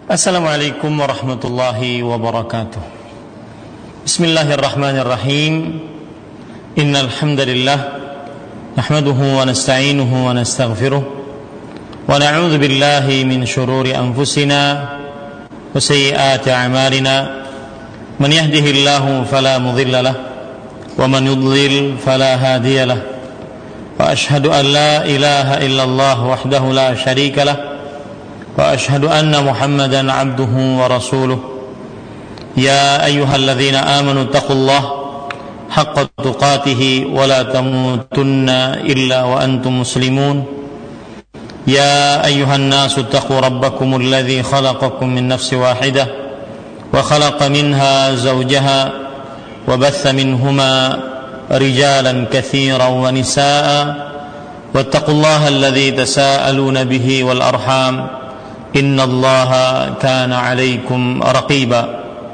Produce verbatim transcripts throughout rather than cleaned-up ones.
Assalamualaikum warahmatullahi wabarakatuh. Bismillahirrahmanirrahim. Innal hamdalillah nahmaduhu wa nasta'inuhu wa nastaghfiruh wa na'udzu billahi min shururi anfusina wa sayyiati a'malina. Man yahdihillahu fala mudilla lahu wa man yudlil fala hadiya lahu. Wa ashhadu an la ilaha illallah wahdahu la syarika lahu wa ashhadu anna Muhammadan abduhu wa rasuluh. Ya ayyuhalladzina amanu taqullaha haqqa tuqatih wa la tamutunna illa wa antum muslimun. Ya ayyuhan nasu taqu rabbakumul ladzi khalaqakum min nafsin wahidah wa khalaqa minha zawjaha wa batha minhuma rijalan katsiran wa nisaa'a wattaqullaha alladzi tasaaluna bihi wal arham innallaha kana 'alaikum raqiba.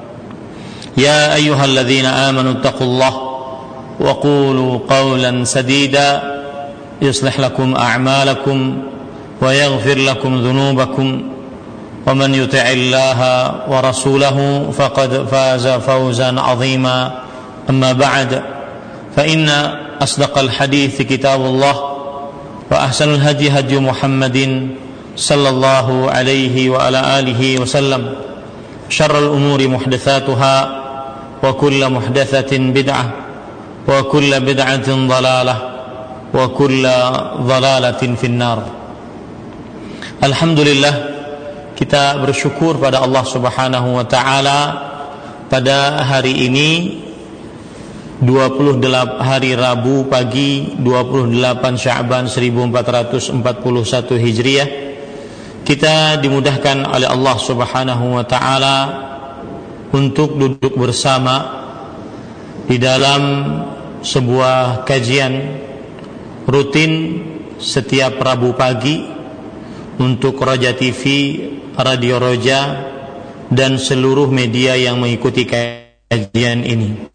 Ya ayyuhalladzina amanu taqullaha wa qulu qawlan sadida yuslih lakum a'malakum wa yaghfir lakum dhunubakum wa man yuti'illaha wa rasulahu faqad faza fawzan 'azima. Amma ba'd, fa inna asdaqal hadithi kitabullah wa ahsanul hadi hadi Muhammadin sallallahu alaihi wa ala alihi wa sallam. Syarrul umuri muhdatsatuha wa kullu muhdatsatin bid'ah wa kullu bid'atin dhalalah wa kullu dhalalatin finnar. Alhamdulillah, kita bersyukur pada Allah Subhanahu wa taala pada hari ini dua puluh delapan hari Rabu pagi dua puluh delapan Sya'ban seribu empat ratus empat puluh satu Hijriah. Kita dimudahkan oleh Allah Subhanahu wa taala untuk duduk bersama di dalam sebuah kajian rutin setiap Rabu pagi untuk Roja T V, Radio Roja, dan seluruh media yang mengikuti kajian ini.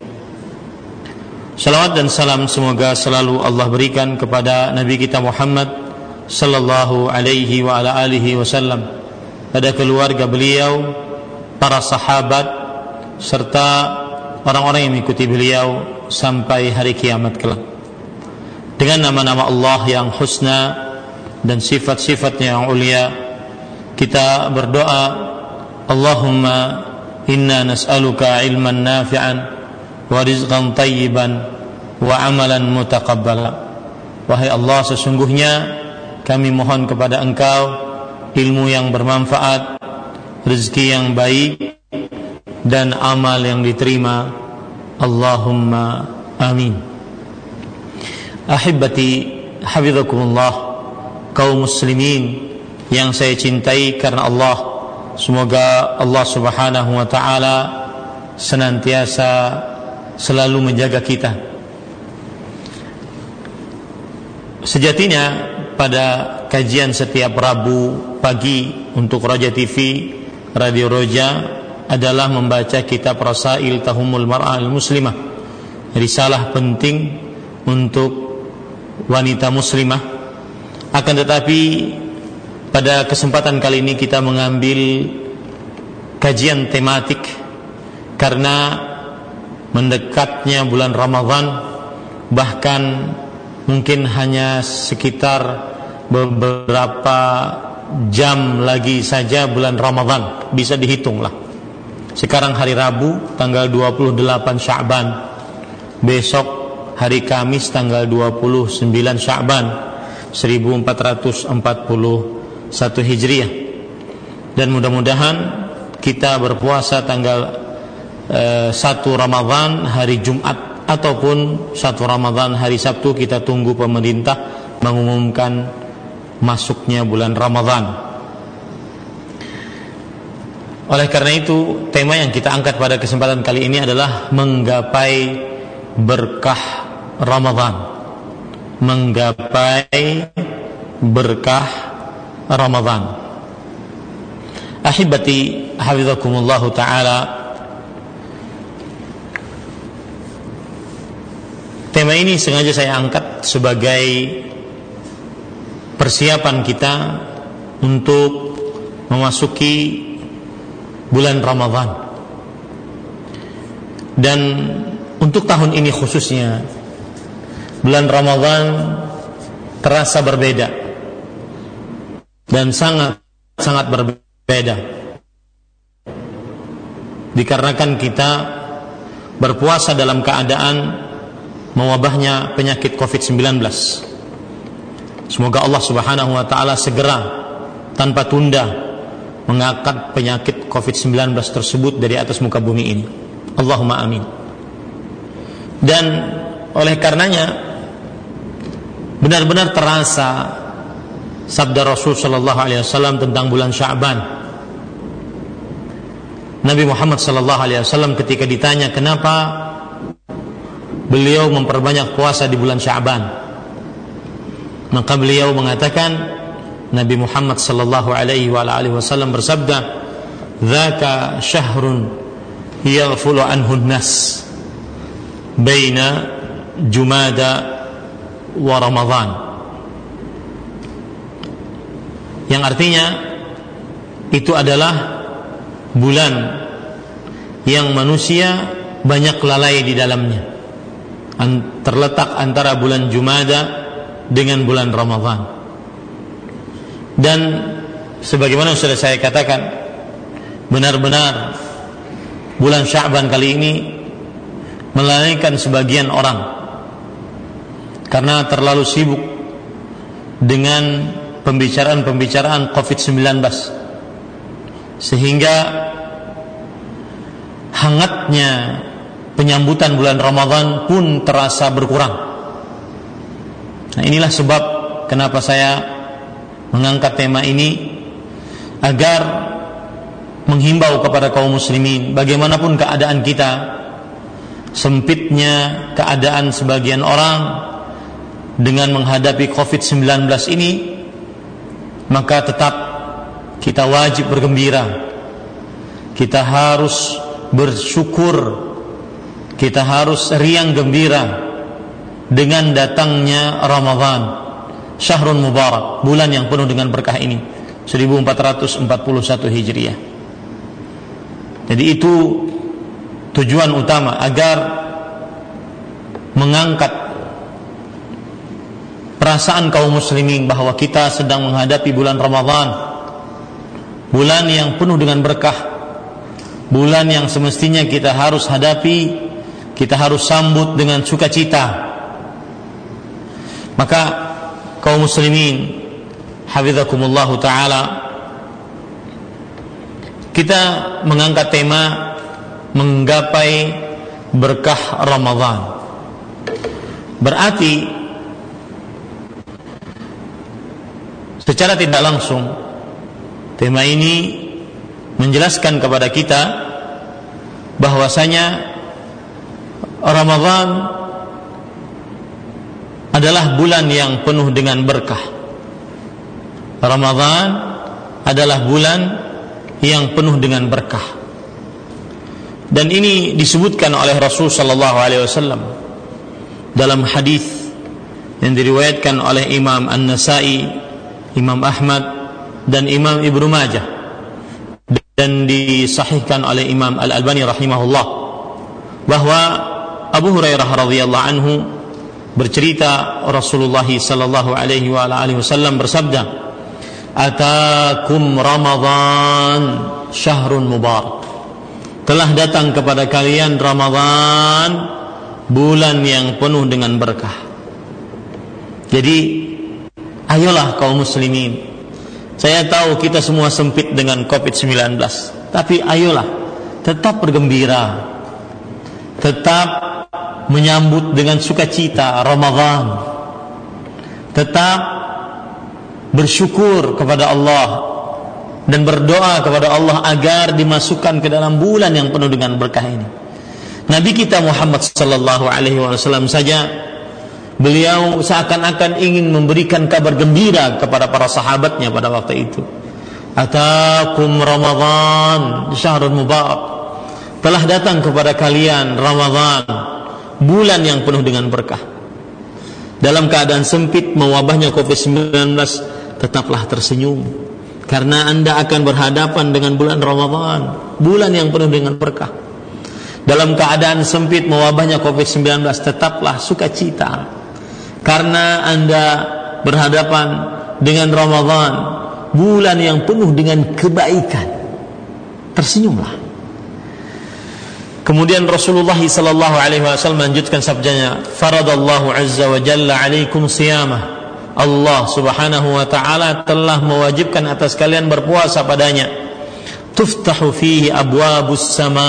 Salawat dan salam semoga selalu Allah berikan kepada Nabi kita Muhammad sallallahu alaihi wa ala alihi wasallam, pada keluarga beliau, para sahabat, serta orang-orang yang mengikuti beliau sampai hari kiamat kelak. Dengan nama-nama Allah yang husna dan sifat-sifatnya yang ulia, kita berdoa, Allahumma inna nas'aluka ilman nafi'an wa rizqan tayyiban wa amalan mutaqabbala. Wahai Allah, sesungguhnya kami mohon kepada Engkau ilmu yang bermanfaat, rezeki yang baik, dan amal yang diterima. Allahumma amin. Ahibati hafizakumullah, kaum muslimin yang saya cintai karena Allah, semoga Allah Subhanahu wa taala senantiasa selalu menjaga kita. Sejatinya pada kajian setiap Rabu pagi untuk Roja T V, Radio Roja, adalah membaca kitab Rasail Tahumul Mar'ah Al-Muslimah, risalah penting untuk wanita muslimah. Akan tetapi pada kesempatan kali ini kita mengambil kajian tematik karena mendekatnya bulan Ramadan, bahkan mungkin hanya sekitar beberapa jam lagi saja bulan Ramadan, bisa dihitung lah. Sekarang hari Rabu tanggal dua puluh delapan Sya'ban, besok hari Kamis tanggal dua puluh sembilan Sya'ban seribu empat ratus empat puluh satu Hijriah. Dan mudah-mudahan kita berpuasa tanggal eh, satu Ramadan hari Jumat ataupun satu Ramadan hari Sabtu. Kita tunggu pemerintah mengumumkan masuknya bulan Ramadan. Oleh karena itu, tema yang kita angkat pada kesempatan kali ini adalah menggapai berkah Ramadan. Menggapai berkah Ramadan. Ahibati hafizakumullah taala, tema ini sengaja saya angkat sebagai persiapan kita untuk memasuki bulan Ramadan. Dan untuk tahun ini khususnya, bulan Ramadan terasa berbeda dan sangat sangat berbeda, dikarenakan kita berpuasa dalam keadaan mewabahnya penyakit covid sembilan belas. Semoga Allah Subhanahu wa taala segera tanpa tunda mengangkat penyakit covid sembilan belas tersebut dari atas muka bumi ini. Allahumma amin. Dan oleh karenanya benar-benar terasa sabda Rasul sallallahu alaihi wasallam tentang bulan Sya'ban. Nabi Muhammad sallallahu alaihi wasallam ketika ditanya kenapa beliau memperbanyak puasa di bulan Sya'ban, maka beliau mengatakan, Nabi Muhammad sallallahu alaihi wa alihi wasallam bersabda, "Dzaka syahrun yaghfulu anhu an-nas baina Jumada wa Ramadan." Yang artinya itu adalah bulan yang manusia banyak lalai di dalamnya, terletak antara bulan Jumada dengan bulan Ramadan. Dan sebagaimana sudah saya katakan, benar-benar bulan Sya'ban kali ini melalaikan sebagian orang karena terlalu sibuk dengan pembicaraan-pembicaraan covid sembilan belas, sehingga hangatnya penyambutan bulan Ramadan pun terasa berkurang. Nah, inilah sebab kenapa saya mengangkat tema ini, agar menghimbau kepada kaum muslimin, bagaimanapun keadaan kita, sempitnya keadaan sebagian orang dengan menghadapi covid sembilan belas ini, maka tetap kita wajib bergembira. Kita harus bersyukur, kita harus riang gembira dengan datangnya Ramadan, syahrun mubarak, bulan yang penuh dengan berkah ini, seribu empat ratus empat puluh satu Hijriah. Jadi itu tujuan utama, agar mengangkat perasaan kaum muslimin bahwa kita sedang menghadapi bulan Ramadan, bulan yang penuh dengan berkah, bulan yang semestinya kita harus hadapi, kita harus sambut dengan sukacita. Maka kaum muslimin hafizakumullahu ta'ala, kita mengangkat tema menggapai berkah Ramadan. Berarti secara tidak langsung tema ini menjelaskan kepada kita bahwasanya Ramadan adalah bulan yang penuh dengan berkah. Ramadan adalah bulan yang penuh dengan berkah. Dan ini disebutkan oleh Rasul sallallahu alaihi wasallam dalam hadis yang diriwayatkan oleh Imam An-Nasa'i, Imam Ahmad dan Imam Ibnu Majah, dan disahihkan oleh Imam Al-Albani rahimahullah, bahwa Abu Hurairah radhiyallahu anhu bercerita Rasulullah sallallahu alaihi wa alihi wasallam bersabda, "Atakum Ramadan syahrun mubarak." Telah datang kepada kalian Ramadan, bulan yang penuh dengan berkah. Jadi ayolah kaum muslimin, saya tahu kita semua sempit dengan covid sembilan belas, tapi ayolah tetap bergembira, tetap menyambut dengan sukacita Ramadan, tetap bersyukur kepada Allah dan berdoa kepada Allah agar dimasukkan ke dalam bulan yang penuh dengan berkah ini. Nabi kita Muhammad sallallahu alaihi wasallam saja, beliau seakan-akan ingin memberikan kabar gembira kepada para sahabatnya pada waktu itu. Atakum Ramadan syahrun mubarak. Telah datang kepada kalian Ramadan, bulan yang penuh dengan berkah. Dalam keadaan sempit mewabahnya covid sembilan belas, tetaplah tersenyum, karena Anda akan berhadapan dengan bulan Ramadan, bulan yang penuh dengan berkah. Dalam keadaan sempit mewabahnya covid sembilan belas, tetaplah sukacita karena Anda berhadapan dengan Ramadan, bulan yang penuh dengan kebaikan. Tersenyumlah. Kemudian Rasulullah sallallahu alaihi wasallam melanjutkan sabdanya, faradallahu azza wa jalla alaikum siyamah. Allah subhanahu wa ta'ala telah mewajibkan atas kalian berpuasa padanya. Tuftahu fihi abwabus sama,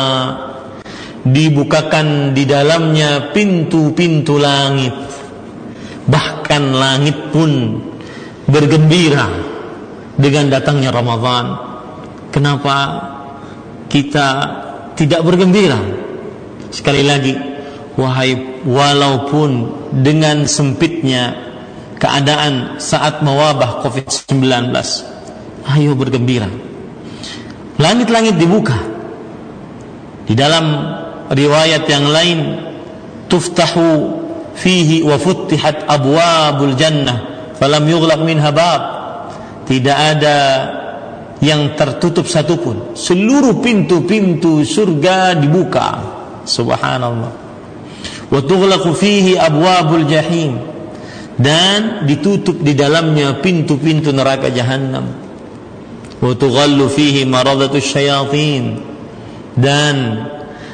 dibukakan di dalamnya pintu-pintu langit. Bahkan langit pun bergembira dengan datangnya Ramadan. Kenapa kita tidak bergembira? Sekali lagi, wahai, walaupun dengan sempitnya keadaan saat mewabah covid sembilan belas, ayo bergembira. Langit-langit dibuka. Di dalam riwayat yang lain, tuftahu fihi wa futtihat abwabul jannah falam yughlaq minha bab. Tidak ada yang tertutup satupun, seluruh pintu-pintu surga dibuka. Subhanallah. Wa tughlaqu fihi abwabul jahim, dan ditutup di dalamnya pintu-pintu neraka jahanam. Wa tughallu fihi maradatus syayatin, dan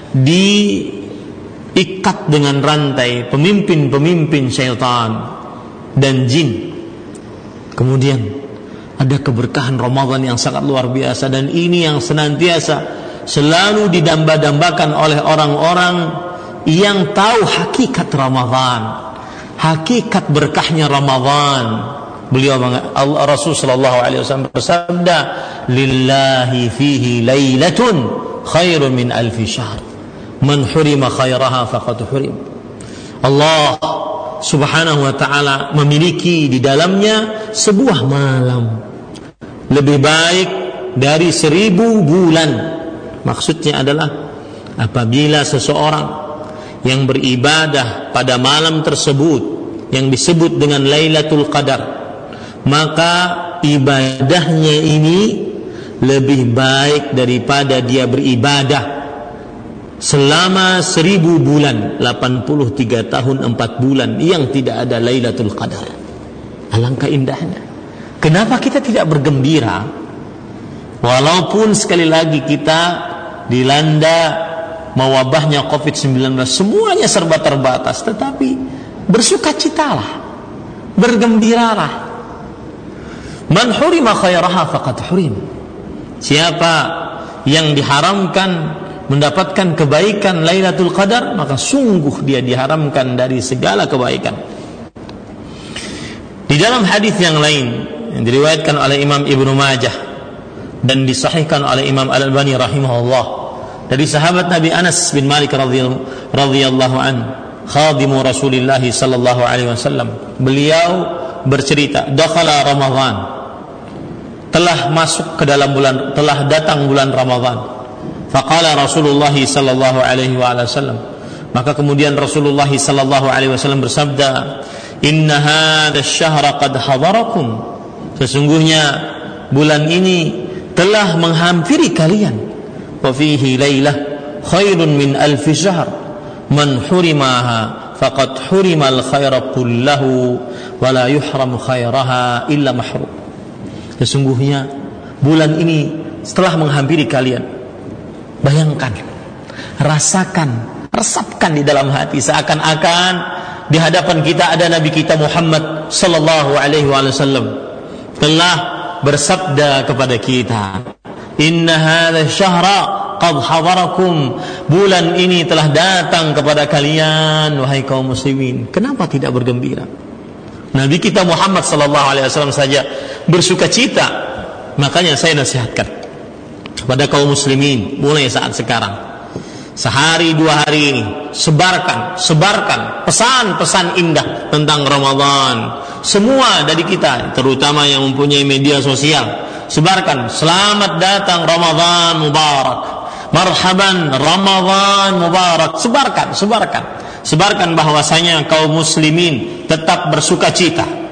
diikat dengan rantai pemimpin-pemimpin syaitan dan jin. Kemudian ada keberkahan Ramadan yang sangat luar biasa, dan ini yang senantiasa selalu didamba-dambakan oleh orang-orang yang tahu hakikat Ramadan, hakikat berkahnya Ramadan. Beliau Allah Rasul sallallahu alaihi wasallam bersabda, lillahi fihi lailatun khairun min alfi syahr, man hurima khairaha faqad hurim. Allah subhanahu wa ta'ala memiliki di dalamnya sebuah malam lebih baik dari seribu bulan. Maksudnya adalah apabila seseorang yang beribadah pada malam tersebut yang disebut dengan Lailatul Qadar, maka ibadahnya ini lebih baik daripada dia beribadah selama seribu bulan, delapan puluh tiga tahun empat bulan yang tidak ada Lailatul Qadar. Alangkah indahnya. Kenapa kita tidak bergembira? Walaupun sekali lagi kita dilanda mewabahnya covid sembilan belas, semuanya serba terbatas, tetapi bersukacitalah, bergembiralah. Man hurima khairaha faqad hurim. Siapa yang diharamkan mendapatkan kebaikan Lailatul Qadar, maka sungguh dia diharamkan dari segala kebaikan. Di dalam hadis yang lain yang diriwayatkan oleh Imam Ibnu Majah dan disahihkan oleh Imam Al-Albani rahimahullah, dari sahabat Nabi Anas bin Malik radhiyallahu anhu, khadimu Rasulullah sallallahu alaihi wasallam, beliau bercerita, dakhala Ramadan, telah masuk ke dalam bulan, telah datang bulan Ramadan. Faqala Rasulullah sallallahu alaihi wasallam, maka kemudian Rasulullah sallallahu alaihi wasallam bersabda, inna hadha ash-shahra qad hadarakum, sesungguhnya bulan ini telah menghampiri kalian. Wa fihi lailah khairun min alfi syahr, man hurimaha faqad hurimal khaira kullahu wa la yuhram khairaha illa mahrum. Sesungguhnya bulan ini setelah menghampiri kalian, bayangkan, rasakan, resapkan di dalam hati, seakan-akan di hadapan kita ada Nabi kita Muhammad sallallahu alaihi wasallam telah bersabda kepada kita, inna hadha syahra qad hadarakum, bulan ini telah datang kepada kalian wahai kaum muslimin. Kenapa tidak bergembira? Nabi kita Muhammad sallallahu alaihi wasallam saja bersukacita. Makanya saya nasihatkan kepada kaum muslimin mulai saat sekarang, sehari dua hari ini sebarkan, sebarkan pesan-pesan indah tentang Ramadan. Semua dari kita, terutama yang mempunyai media sosial, sebarkan, selamat datang Ramadan Mubarak, marhaban Ramadan Mubarak. Sebarkan, sebarkan, sebarkan bahwasanya kaum muslimin tetap bersukacita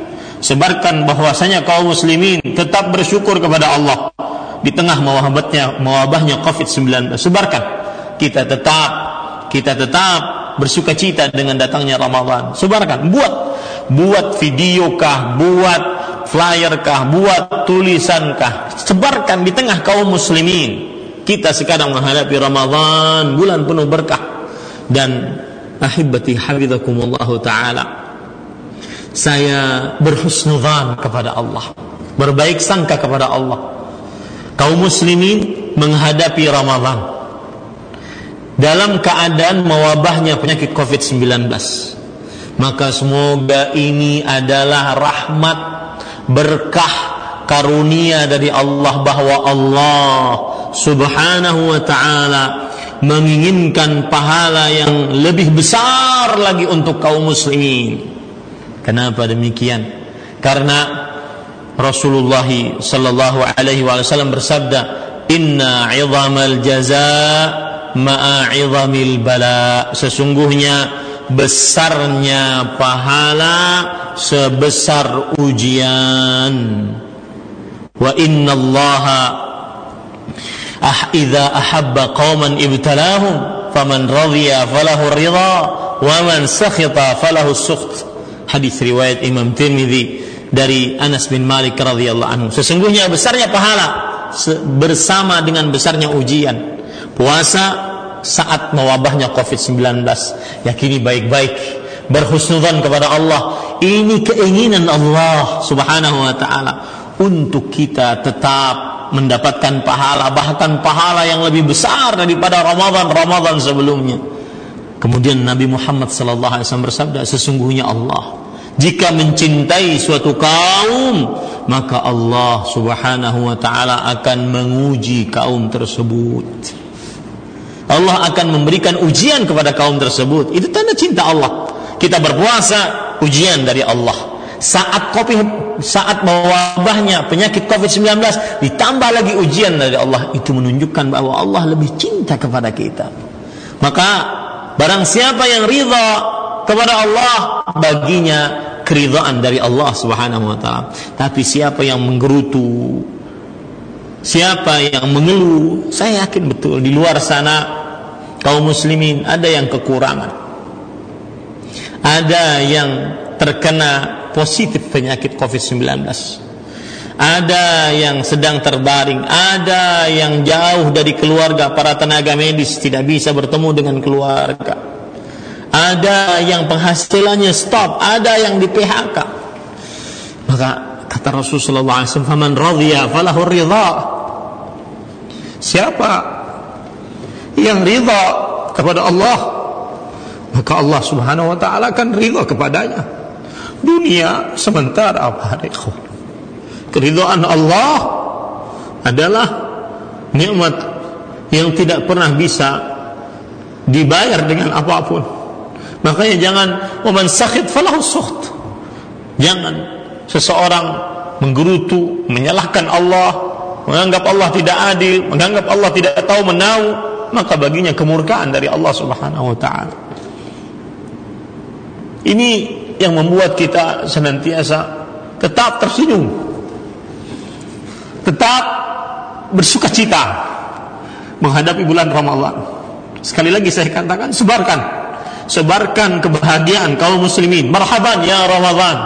sebarkan bahwasanya kaum muslimin tetap bersyukur kepada Allah di tengah mewabahnya mewabahnya covid sembilan belas. Sebarkan, kita tetap kita tetap bersukacita dengan datangnya Ramadan. Sebarkan, buat buat video kah, buat flyer kah, buat tulisan kah, sebarkan di tengah kaum muslimin. Kita sekarang menghadapi Ramadan, bulan penuh berkah. Dan ahibati hafizakumullah taala, saya berhusnudzan kepada Allah, berbaik sangka kepada Allah. Kaum muslimin menghadapi Ramadan dalam keadaan mewabahnya penyakit covid sembilan belas. Maka semoga ini adalah rahmat, berkah, karunia dari Allah, bahwa Allah subhanahu wa ta'ala menginginkan pahala yang lebih besar lagi untuk kaum muslimin. Kenapa demikian? Karena Rasulullah sallallahu alaihi wasallam bersabda, "Inna 'idhamal jazaa ma'a 'idhamil bala." Sesungguhnya besarnya pahala sebesar ujian. Wa inna Allaha ah idza ahabba qauman ibtalahum faman radiya falahu ridha wa man sakhita falahu sukht. Hadis riwayat Imam Tirmidzi dari Anas bin Malik radhiyallahu anhu. Sesungguhnya besarnya pahala bersama dengan besarnya ujian. Puasa saat mewabahnya covid sembilan belas, yakini baik-baik, berhusnudzan kepada Allah. Ini keinginan Allah subhanahu wa ta'ala untuk kita tetap mendapatkan pahala, bahkan pahala yang lebih besar daripada Ramadan-Ramadan sebelumnya. Kemudian Nabi Muhammad sallallahu alaihi wasallam bersabda, sesungguhnya Allah jika mencintai suatu kaum, maka Allah subhanahu wa ta'ala akan menguji kaum tersebut. Allah akan memberikan ujian kepada kaum tersebut. Itu tanda cinta Allah. Kita berpuasa, ujian dari Allah. Saat COVID, saat mewabahnya penyakit covid sembilan belas, ditambah lagi ujian dari Allah. Itu menunjukkan bahwa Allah lebih cinta kepada kita. Maka barang siapa yang ridha kepada Allah, baginya keridhaan dari Allah subhanahu wa ta'ala. Tapi siapa yang menggerutu, siapa yang mengeluh, saya yakin betul di luar sana kaum muslimin ada yang kekurangan, ada yang terkena positif penyakit covid sembilan belas, ada yang sedang terbaring, ada yang jauh dari keluarga, para tenaga medis tidak bisa bertemu dengan keluarga, ada yang penghasilannya stop, ada yang di P H K. Maka kata Rasulullah sallallahu alaihi wasallam, "Faman radhiya falahu ridha." Siapa yang ridha kepada Allah, maka Allah subhanahu wa ta'ala akan ridha kepadanya. Dunia sementara, apa ikhwan. Keridhaan Allah adalah nikmat yang tidak pernah bisa dibayar dengan apapun. Makanya jangan waman sakhit falahu sukht. Jangan seseorang menggerutu, menyalahkan Allah, menganggap Allah tidak adil, menganggap Allah tidak tahu menahu, maka baginya kemurkaan dari Allah subhanahu wa ta'ala. Ini yang membuat kita senantiasa tetap tersenyum, tetap bersukacita menghadapi bulan Ramadan. Sekali lagi saya katakan, sebarkan sebarkan kebahagiaan kaum muslimin. Marhaban ya Ramadan,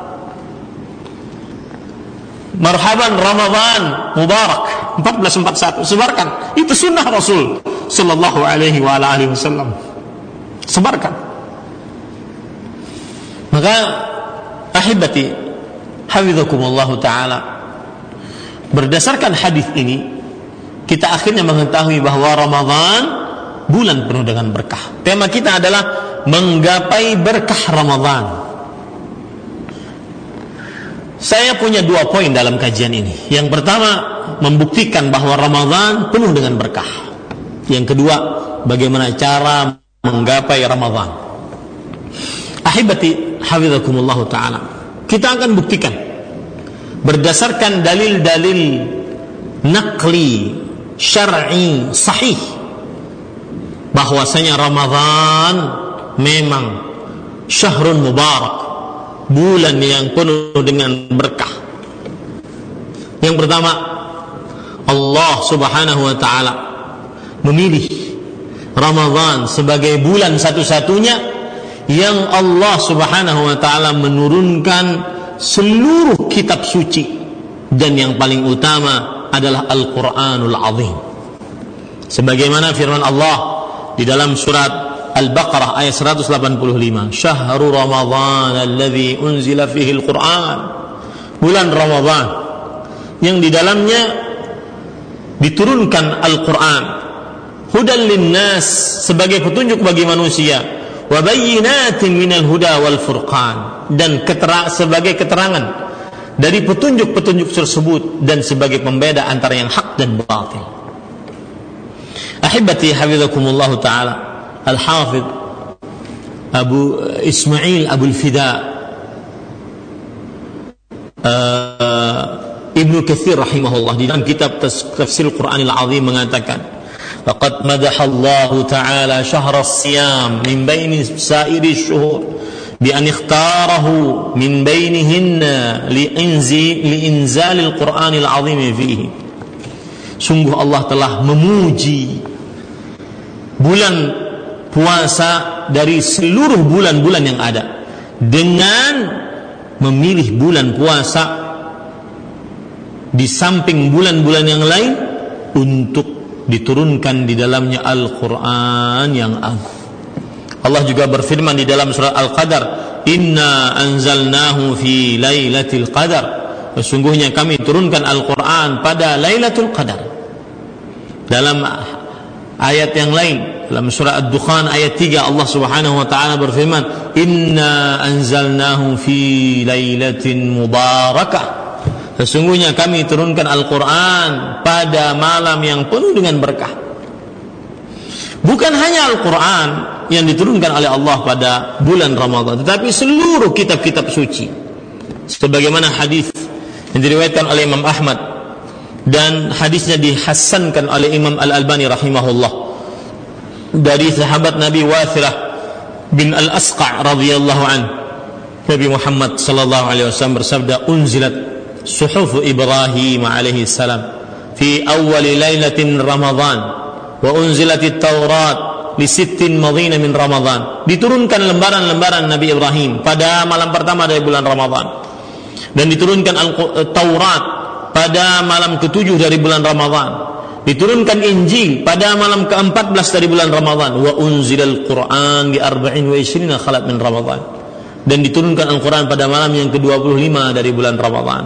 marhaban Ramadan mubarak empat belas empat puluh satu. Sebarkan, itu sunnah Rasul sallallahu alaihi wa alihi wasallam. Sebarkan. Maka ahibati hafizakumullah taala, berdasarkan hadis ini kita akhirnya mengetahui bahwa Ramadan bulan penuh dengan berkah. Tema kita adalah menggapai berkah Ramadan. Saya punya dua poin dalam kajian ini. Yang pertama, membuktikan bahwa Ramadan penuh dengan berkah. Yang kedua, bagaimana cara menggapai Ramadan. Ahibati hafizakumullah ta'ala, kita akan buktikan berdasarkan dalil-dalil naqli syar'i sahih bahwasanya Ramadan memang syahrun mubarak, bulan yang penuh dengan berkah. Yang pertama, Allah Subhanahu wa taala memilih Ramadan sebagai bulan satu-satunya yang Allah Subhanahu wa taala menurunkan seluruh kitab suci, dan yang paling utama adalah Al-Qur'anul Azim. Sebagaimana firman Allah di dalam surat Al-Baqarah ayat seratus delapan puluh lima, "Syahrul Ramadhan alladzi unzila fihi al-Qur'an." Bulan Ramadan yang di dalamnya diturunkan Al-Qur'an, hudan linnas, sebagai petunjuk bagi manusia, wa bayyinatin minal huda wal furqan, dan ketera- sebagai keterangan dari petunjuk-petunjuk tersebut dan sebagai pembeda antara yang hak dan batil. Ahibati hafizakumullah taala, Al-Hafidh Abu Ismail Abul Fida uh, Ibnu Katsir rahimahullah di dalam kitab Tafsir Al-Qur'anil Azim mengatakan, laqad madahallahu ta'ala syahra as-siyam min baini sa'iri syuhur bi an ikhtarahu min bainihinna li'inzi li'inzalil Qur'anil Azim fihi. Sungguh Allah telah memuji bulan puasa dari seluruh bulan-bulan yang ada dengan memilih bulan puasa di samping bulan-bulan yang lain untuk diturunkan di dalamnya Al-Quran yang agung. Allah juga berfirman di dalam surah Al-Qadar, "Inna anzalnahu fi lailatul qadar." Sesungguhnya kami turunkan Al-Quran pada Lailatul Qadar. Dalam ayat yang lain, dalam surah Ad-Dukhan ayat tiga, Allah Subhanahu wa taala berfirman, "Inna anzalnahu fi lailatin mubarakah." Sesungguhnya kami turunkan Al-Quran pada malam yang penuh dengan berkah. Bukan hanya Al-Quran yang diturunkan oleh Allah pada bulan Ramadan, tetapi seluruh kitab-kitab suci. Sebagaimana hadis yang diriwayatkan oleh Imam Ahmad, dan hadisnya dihasankan oleh Imam Al-Albani rahimahullah, dari sahabat Nabi Wathilah bin Al-Asqa' radhiyallahu anhu, Nabi Muhammad sallallahu alaihi wasallam bersabda, "Unzilat suhuf Ibrahim alaihi salam fi awwal lailatin Ramadan wa unzilatit Taurat li sittin madina min Ramadan." Diturunkan lembaran-lembaran Nabi Ibrahim pada malam pertama dari bulan Ramadan, dan diturunkan Taurat pada malam ketujuh dari bulan Ramadan. Diturunkan Injil pada malam keempat belas dari bulan Ramadan. Wa unzilal Qur'an bi arba'in wa ishrina khalat min Ramadan. Dan diturunkan Al-Quran pada malam yang ke dua puluh lima dari bulan Ramadan.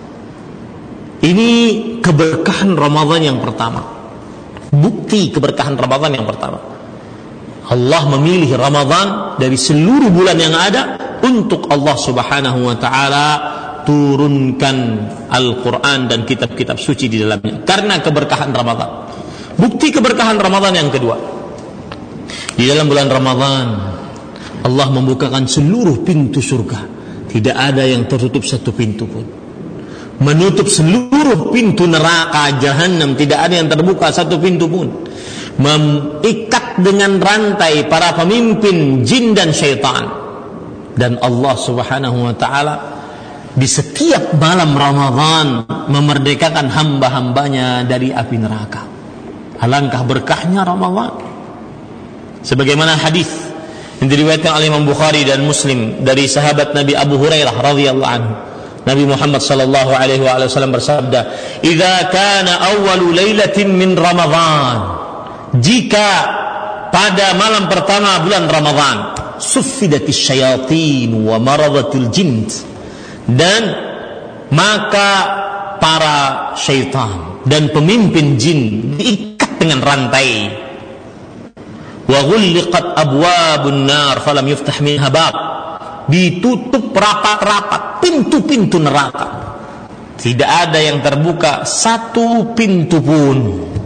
Ini keberkahan Ramadan yang pertama. Bukti keberkahan Ramadan yang pertama. Allah memilih Ramadan dari seluruh bulan yang ada untuk Allah Subhanahu wa taala turunkan Al-Quran dan kitab-kitab suci di dalamnya karena keberkahan Ramadan. Bukti keberkahan Ramadan yang kedua, di dalam bulan Ramadan Allah membukakan seluruh pintu surga, tidak ada yang tertutup satu pintu pun. Menutup seluruh pintu neraka Jahannam, tidak ada yang terbuka satu pintu pun. Mengikat dengan rantai para pemimpin jin dan syaitan. Dan Allah Subhanahu wa taala di setiap malam Ramadan memerdekakan hamba-hambanya dari api neraka. Alangkah berkahnya Ramadan. Sebagaimana hadis yang diriwayatkan oleh Imam Bukhari dan Muslim dari sahabat Nabi Abu Hurairah radhiyallahu anhu, Nabi Muhammad sallallahu alaihi wasallam bersabda, "Idza kana awwalu lailatin min Ramadan," jika pada malam pertama bulan Ramadan, "suffidatis syayatin wa maradatil jinn," dan maka para syaitan dan pemimpin jin diikat dengan rantai. Wa ghulliqat abwabun nar falam yuftah minha bab, ditutup rapat-rapat pintu-pintu neraka, tidak ada yang terbuka satu pintu pun.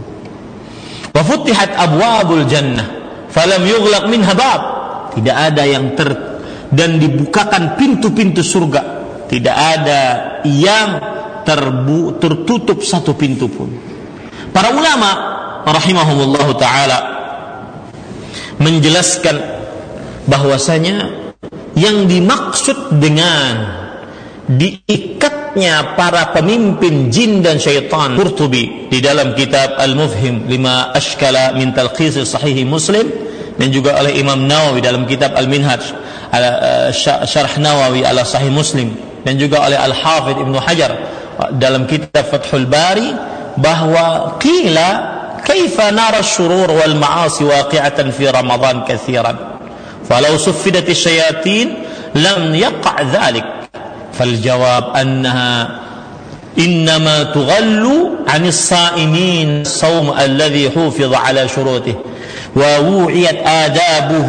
Wa futihat abwabul jannah falam yughlaq minha bab, tidak ada yang ter dan dibukakan pintu-pintu surga, tidak ada yang terbu, tertutup satu pintu pun. Para ulama rahimahumullah ta'ala menjelaskan bahwasanya yang dimaksud dengan diikatnya para pemimpin jin dan syaitan, Qurtubi di dalam kitab Al-Mufhim lima ashkala min talqis sahih Muslim, dan juga oleh Imam Nawawi dalam kitab Al-Minhaj ala uh, Syarh Nawawi ala Sahih Muslim, dan juga oleh Al-Hafidh Ibnu Hajar dalam kitab Fathul Bari, bahwa qila kaifa nara asy-syurur wal ma'asi waqi'atan fi Ramadan katsiran falau suffidat asy-syayatin lam yaqa' dhalik. فالجواب أنها إنما تغل عن الصائمين الصوم الذي حفظ على شروطه ووعيت آدابه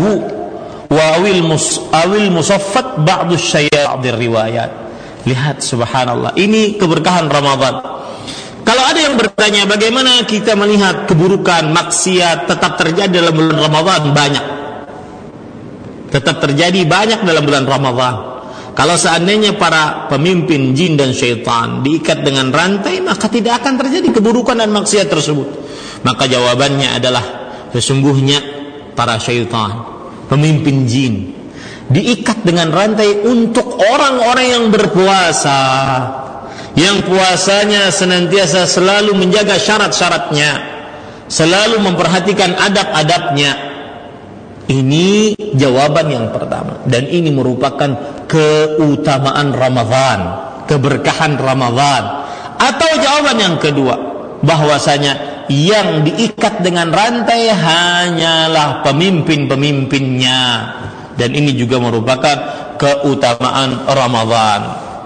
أو المصفت بعض الشيء بعض الروايات. Lihat, subhanallah, ini keberkahan Ramadan. Kalau ada yang bertanya bagaimana kita melihat keburukan maksiat tetap terjadi dalam bulan Ramadan, banyak. Tetap terjadi banyak dalam bulan Ramadan. Kalau seandainya para pemimpin jin dan syaitan diikat dengan rantai, maka tidak akan terjadi keburukan dan maksiat tersebut. Maka jawabannya adalah sesungguhnya para syaitan, pemimpin jin, diikat dengan rantai untuk orang-orang yang berpuasa, yang puasanya senantiasa selalu menjaga syarat-syaratnya, selalu memperhatikan adab-adabnya. Ini jawaban yang pertama, dan ini merupakan keutamaan Ramadan, keberkahan Ramadan. Atau jawaban yang kedua, bahwasanya yang diikat dengan rantai hanyalah pemimpin-pemimpinnya, dan ini juga merupakan keutamaan Ramadan.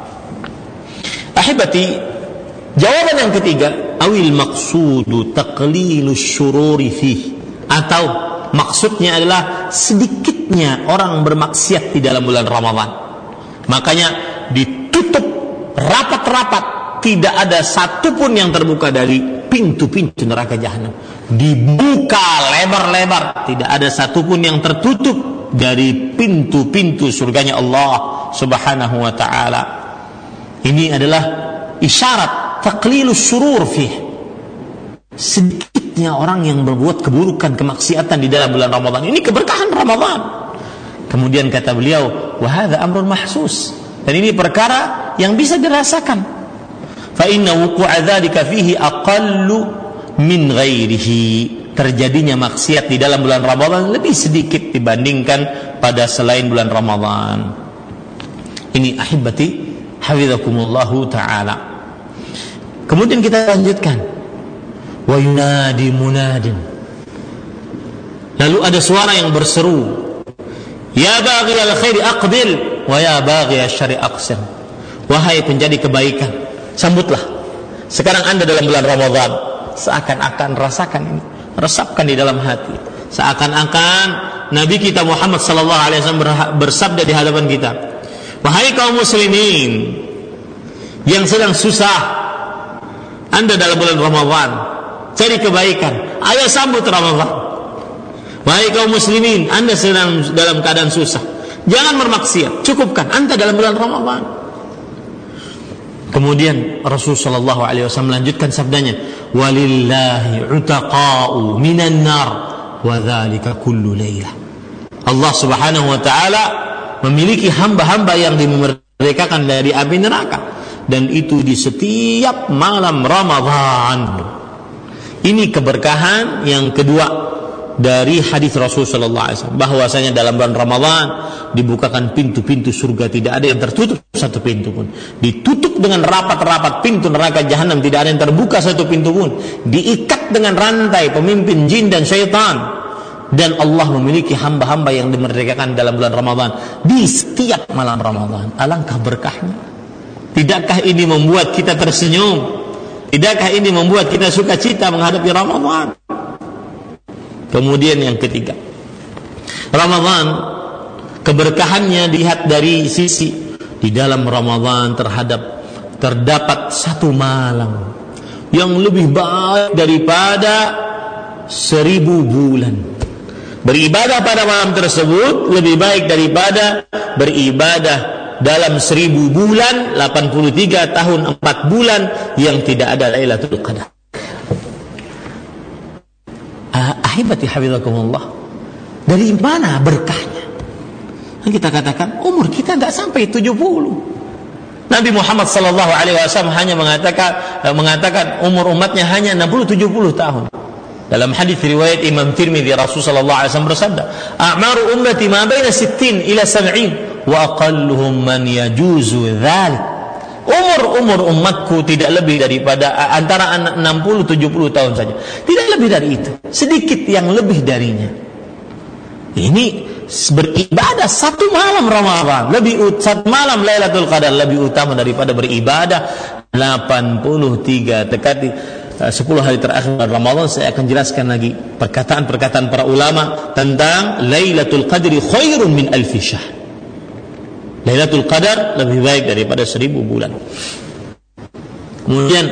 Ahibati, jawaban yang ketiga, awil maqsudu taqlilus syururi fih, atau maksudnya adalah sedikitnya orang bermaksiat di dalam bulan Ramadan. Makanya ditutup rapat-rapat, tidak ada satupun yang terbuka dari pintu-pintu neraka jahanam. Dibuka lebar-lebar, tidak ada satupun yang tertutup dari pintu-pintu surganya Allah Subhanahu wa ta'ala. Ini adalah isyarat taqlilus syurur fih, sedikitnya orang yang berbuat keburukan, kemaksiatan di dalam bulan Ramadan. Ini keberkahan Ramadan. Kemudian kata beliau, wa hadza amrun mahsus, dan ini perkara yang bisa dirasakan. Fa inna wuqu'a dzalika fihi aqallu min ghairihi, terjadinya maksiat di dalam bulan Ramadan lebih sedikit dibandingkan pada selain bulan Ramadan. Ini ahibati hafizakumullahu ta'ala. Kemudian kita lanjutkan, wa yunadi munadin, lalu ada suara yang berseru, ya baghi al-khairi aqbil wa ya baghi asy-syarri aqsir. Wahai penjadi kebaikan, sambutlah. Sekarang Anda dalam bulan Ramadan, seakan-akan rasakan ini, resapkan di dalam hati. Seakan-akan Nabi kita Muhammad sallallahu alaihi wasallam bersabda di hadapan kita, wahai kaum muslimin yang sedang susah, Anda dalam bulan Ramadan cari kebaikan, ayo sambut Ramadan. Wahai kaum muslimin, Anda sedang dalam keadaan susah, jangan bermaksiat, cukupkan Anda dalam bulan Ramadan. Kemudian Rasul sallallahu alaihi wasallam melanjutkan sabdanya, walillahi utaqa'u minan nar wa dzalika kullu lailah. Allah Subhanahu wa taala memiliki hamba-hamba yang dimerdekakan dari api neraka, dan itu di setiap malam Ramadan. Ini keberkahan yang kedua dari hadis Rasul sallallahu alaihi wasallam, bahwasanya dalam bulan Ramadan dibukakan pintu-pintu surga, tidak ada yang tertutup satu pintu pun. Ditutup dengan rapat-rapat pintu neraka jahanam, tidak ada yang terbuka satu pintu pun. Diikat dengan rantai pemimpin jin dan syaitan, dan Allah memiliki hamba-hamba yang dimerdekakan dalam bulan Ramadan di setiap malam Ramadan. Alangkah berkahnya. Tidakkah ini membuat kita tersenyum? Tidakkah ini membuat kita sukacita menghadapi Ramadan? Kemudian yang ketiga, Ramadan keberkahannya dilihat dari sisi di dalam Ramadan terhadap terdapat satu malam yang lebih baik daripada seribu bulan. Beribadah pada malam tersebut lebih baik daripada beribadah dalam seribu bulan, delapan puluh tiga tahun empat bulan yang tidak ada Lailatul Qadar. Ahibati hafizakumullah, dari mana berkahnya? Dan kita katakan umur kita tidak sampai tujuh puluh. Nabi Muhammad sallallahu alaihi wasallam hanya mengatakan mengatakan umur umatnya hanya enam puluh tujuh puluh tahun. Dalam hadis riwayat Imam Tirmidzi, Rasul sallallahu alaihi wasallam bersabda, "A'maru ummati ma baina sittin ila sab'in wa aqalluhum man yajuzu dzalik." Umur-umur umatku tidak lebih daripada antara enam puluh tujuh puluh tahun saja. Tidak lebih dari itu. Sedikit yang lebih darinya. Ini beribadah satu malam Ramadan, lebih satu malam Lailatul Qadar lebih utama daripada beribadah delapan puluh tiga dekati sepuluh hari terakhir Ramadan. Saya akan jelaskan lagi perkataan-perkataan para ulama tentang Lailatul Qadri khairun min alfi syahr. Lailatul Qadar lebih baik daripada seribu bulan. Kemudian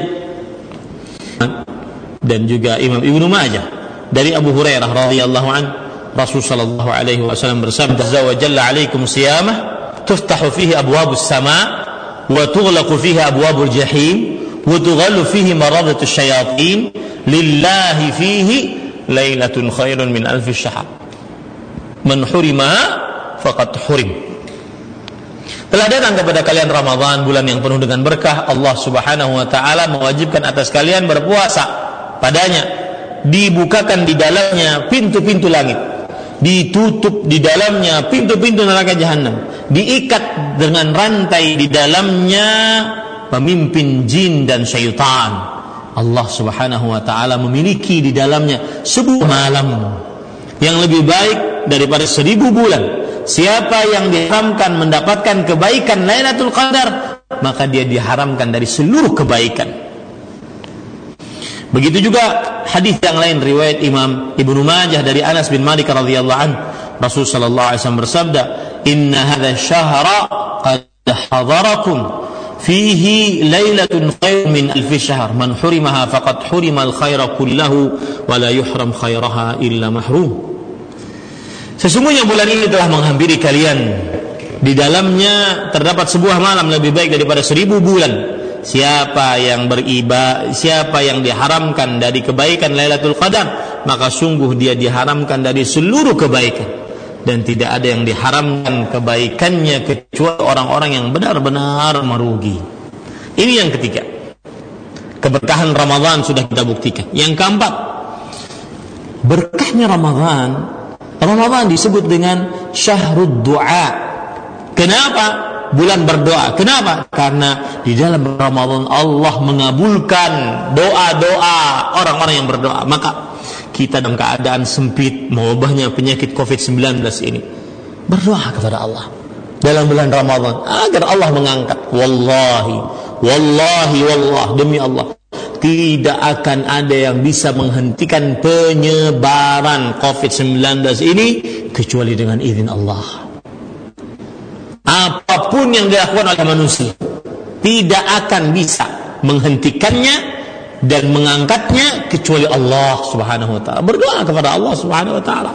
dan juga Imam Ibnu Majah dari Abu Hurairah radhiyallahu anhu, Rasul sallallahu alaihi wasallam bersabda, "Azza wa jalla 'alaikum siyamah tuftahu fihi abwabus sama' wa tughlaqu fihi abwabul jahim wa tughallu fihi maradatus syayatin lillahi fihi lailatun khairun min alfi syahr man hurima faqad hurim." Telah datang kepada kalian Ramadan, bulan yang penuh dengan berkah. Allah Subhanahu wa taala mewajibkan atas kalian berpuasa padanya. Dibukakan di dalamnya pintu-pintu langit, ditutup di dalamnya pintu-pintu neraka jahanam, diikat dengan rantai di dalamnya pemimpin jin dan syaitan. Allah Subhanahu wa taala memiliki di dalamnya sebuah malam yang lebih baik daripada seribu bulan. Siapa yang diharamkan mendapatkan kebaikan Lailatul Qadar, maka dia diharamkan dari seluruh kebaikan. Begitu juga hadis yang lain riwayat Imam Ibnu Majah dari Anas bin Malik radhiyallahu anhu, Rasul sallallahu alaihi wasallam bersabda, "Inna hadha syahra qad hadarakum fihi lailatun khairun min alfi syahr man hurimaha faqad hurimal khaira kullahu wa la yuhram khairaha illa mahrum." Sesungguhnya bulan ini telah menghampiri kalian. Di dalamnya terdapat sebuah malam lebih baik daripada seribu bulan. Siapa yang beribadah, siapa yang diharamkan dari kebaikan Lailatul Qadar, maka sungguh dia diharamkan dari seluruh kebaikan. Dan tidak ada yang diharamkan kebaikannya kecuali orang-orang yang benar-benar merugi. Ini yang ketiga. Keberkahan Ramadan sudah kita buktikan. Yang keempat, berkahnya Ramadan. Ramadan disebut dengan syahrud du'a. Kenapa? Bulan berdoa. Kenapa? Karena di dalam Ramadan Allah mengabulkan doa-doa orang-orang yang berdoa. Maka kita dalam keadaan sempit, mewabahnya penyakit covid sembilan belas ini, berdoa kepada Allah dalam bulan Ramadan agar Allah mengangkat. Wallahi, wallahi, wallah, demi Allah, tidak akan ada yang bisa menghentikan penyebaran covid sembilan belas ini kecuali dengan izin Allah. Apapun yang dilakukan oleh manusia tidak akan bisa menghentikannya dan mengangkatnya kecuali Allah Subhanahu wa taala. Berdoa kepada Allah Subhanahu wa taala.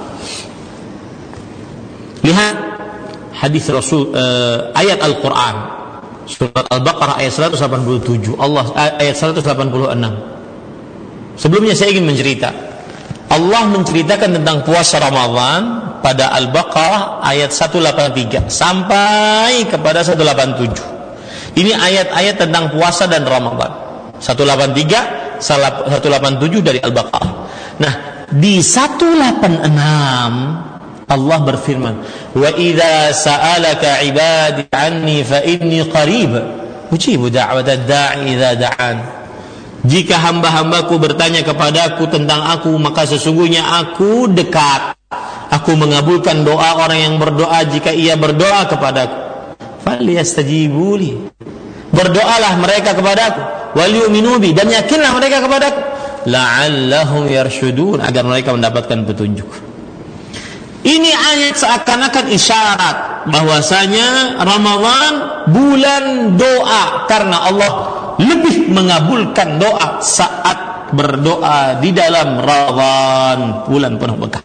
Lihat hadis Rasul, uh, ayat Al-Qur'an surat Al-Baqarah ayat seratus delapan puluh tujuh, Allah ayat seratus delapan puluh enam. Sebelumnya saya ingin mencerita. Allah menceritakan tentang puasa Ramadan pada Al-Baqarah ayat seratus delapan puluh tiga sampai kepada seratus delapan puluh tujuh. Ini ayat-ayat tentang puasa dan Ramadan. seratus delapan puluh tiga, seratus delapan puluh tujuh dari Al-Baqarah. Nah, di seratus delapan puluh enam Allah berfirman, "Wa idza sa'alaka 'ibadi 'anni fa inni qarib, ujibu da'watad da'i idza da'an." Jika hamba-hambaku bertanya kepadaku tentang aku, maka sesungguhnya aku dekat. Aku mengabulkan doa orang yang berdoa jika ia berdoa kepadaku. Falyastajibu li. Berdoalah mereka kepadaku, wal yu'minu bi, dan yakinlah mereka kepadaku, la'allahum yarshudun, agar mereka mendapatkan petunjuk. Ini ayat seakan-akan isyarat bahwasanya Ramadan bulan doa, karena Allah lebih mengabulkan doa saat berdoa di dalam Ramadan, bulan penuh berkah.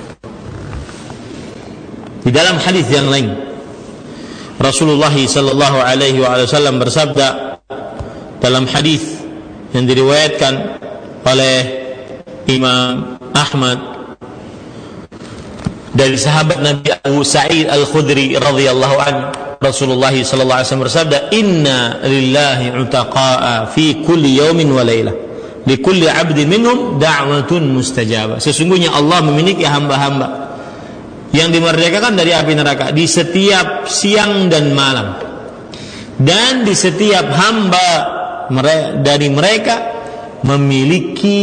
Di dalam hadis yang lain, Rasulullah sallallahu alaihi wasallam bersabda dalam hadis yang diriwayatkan oleh Imam Ahmad dari sahabat Nabi Abu Sa'id Al-Khudri radhiyallahu anhu, Rasulullah sallallahu alaihi wasallam bersabda, "Inna lillahi utaqa'a fi kulli yawmin wa lailah, li kulli 'abdin minhum da'watun mustajabah." Sesungguhnya Allah memiliki hamba-hamba yang dimerdekakan dari api neraka di setiap siang dan malam, dan di setiap hamba dari mereka memiliki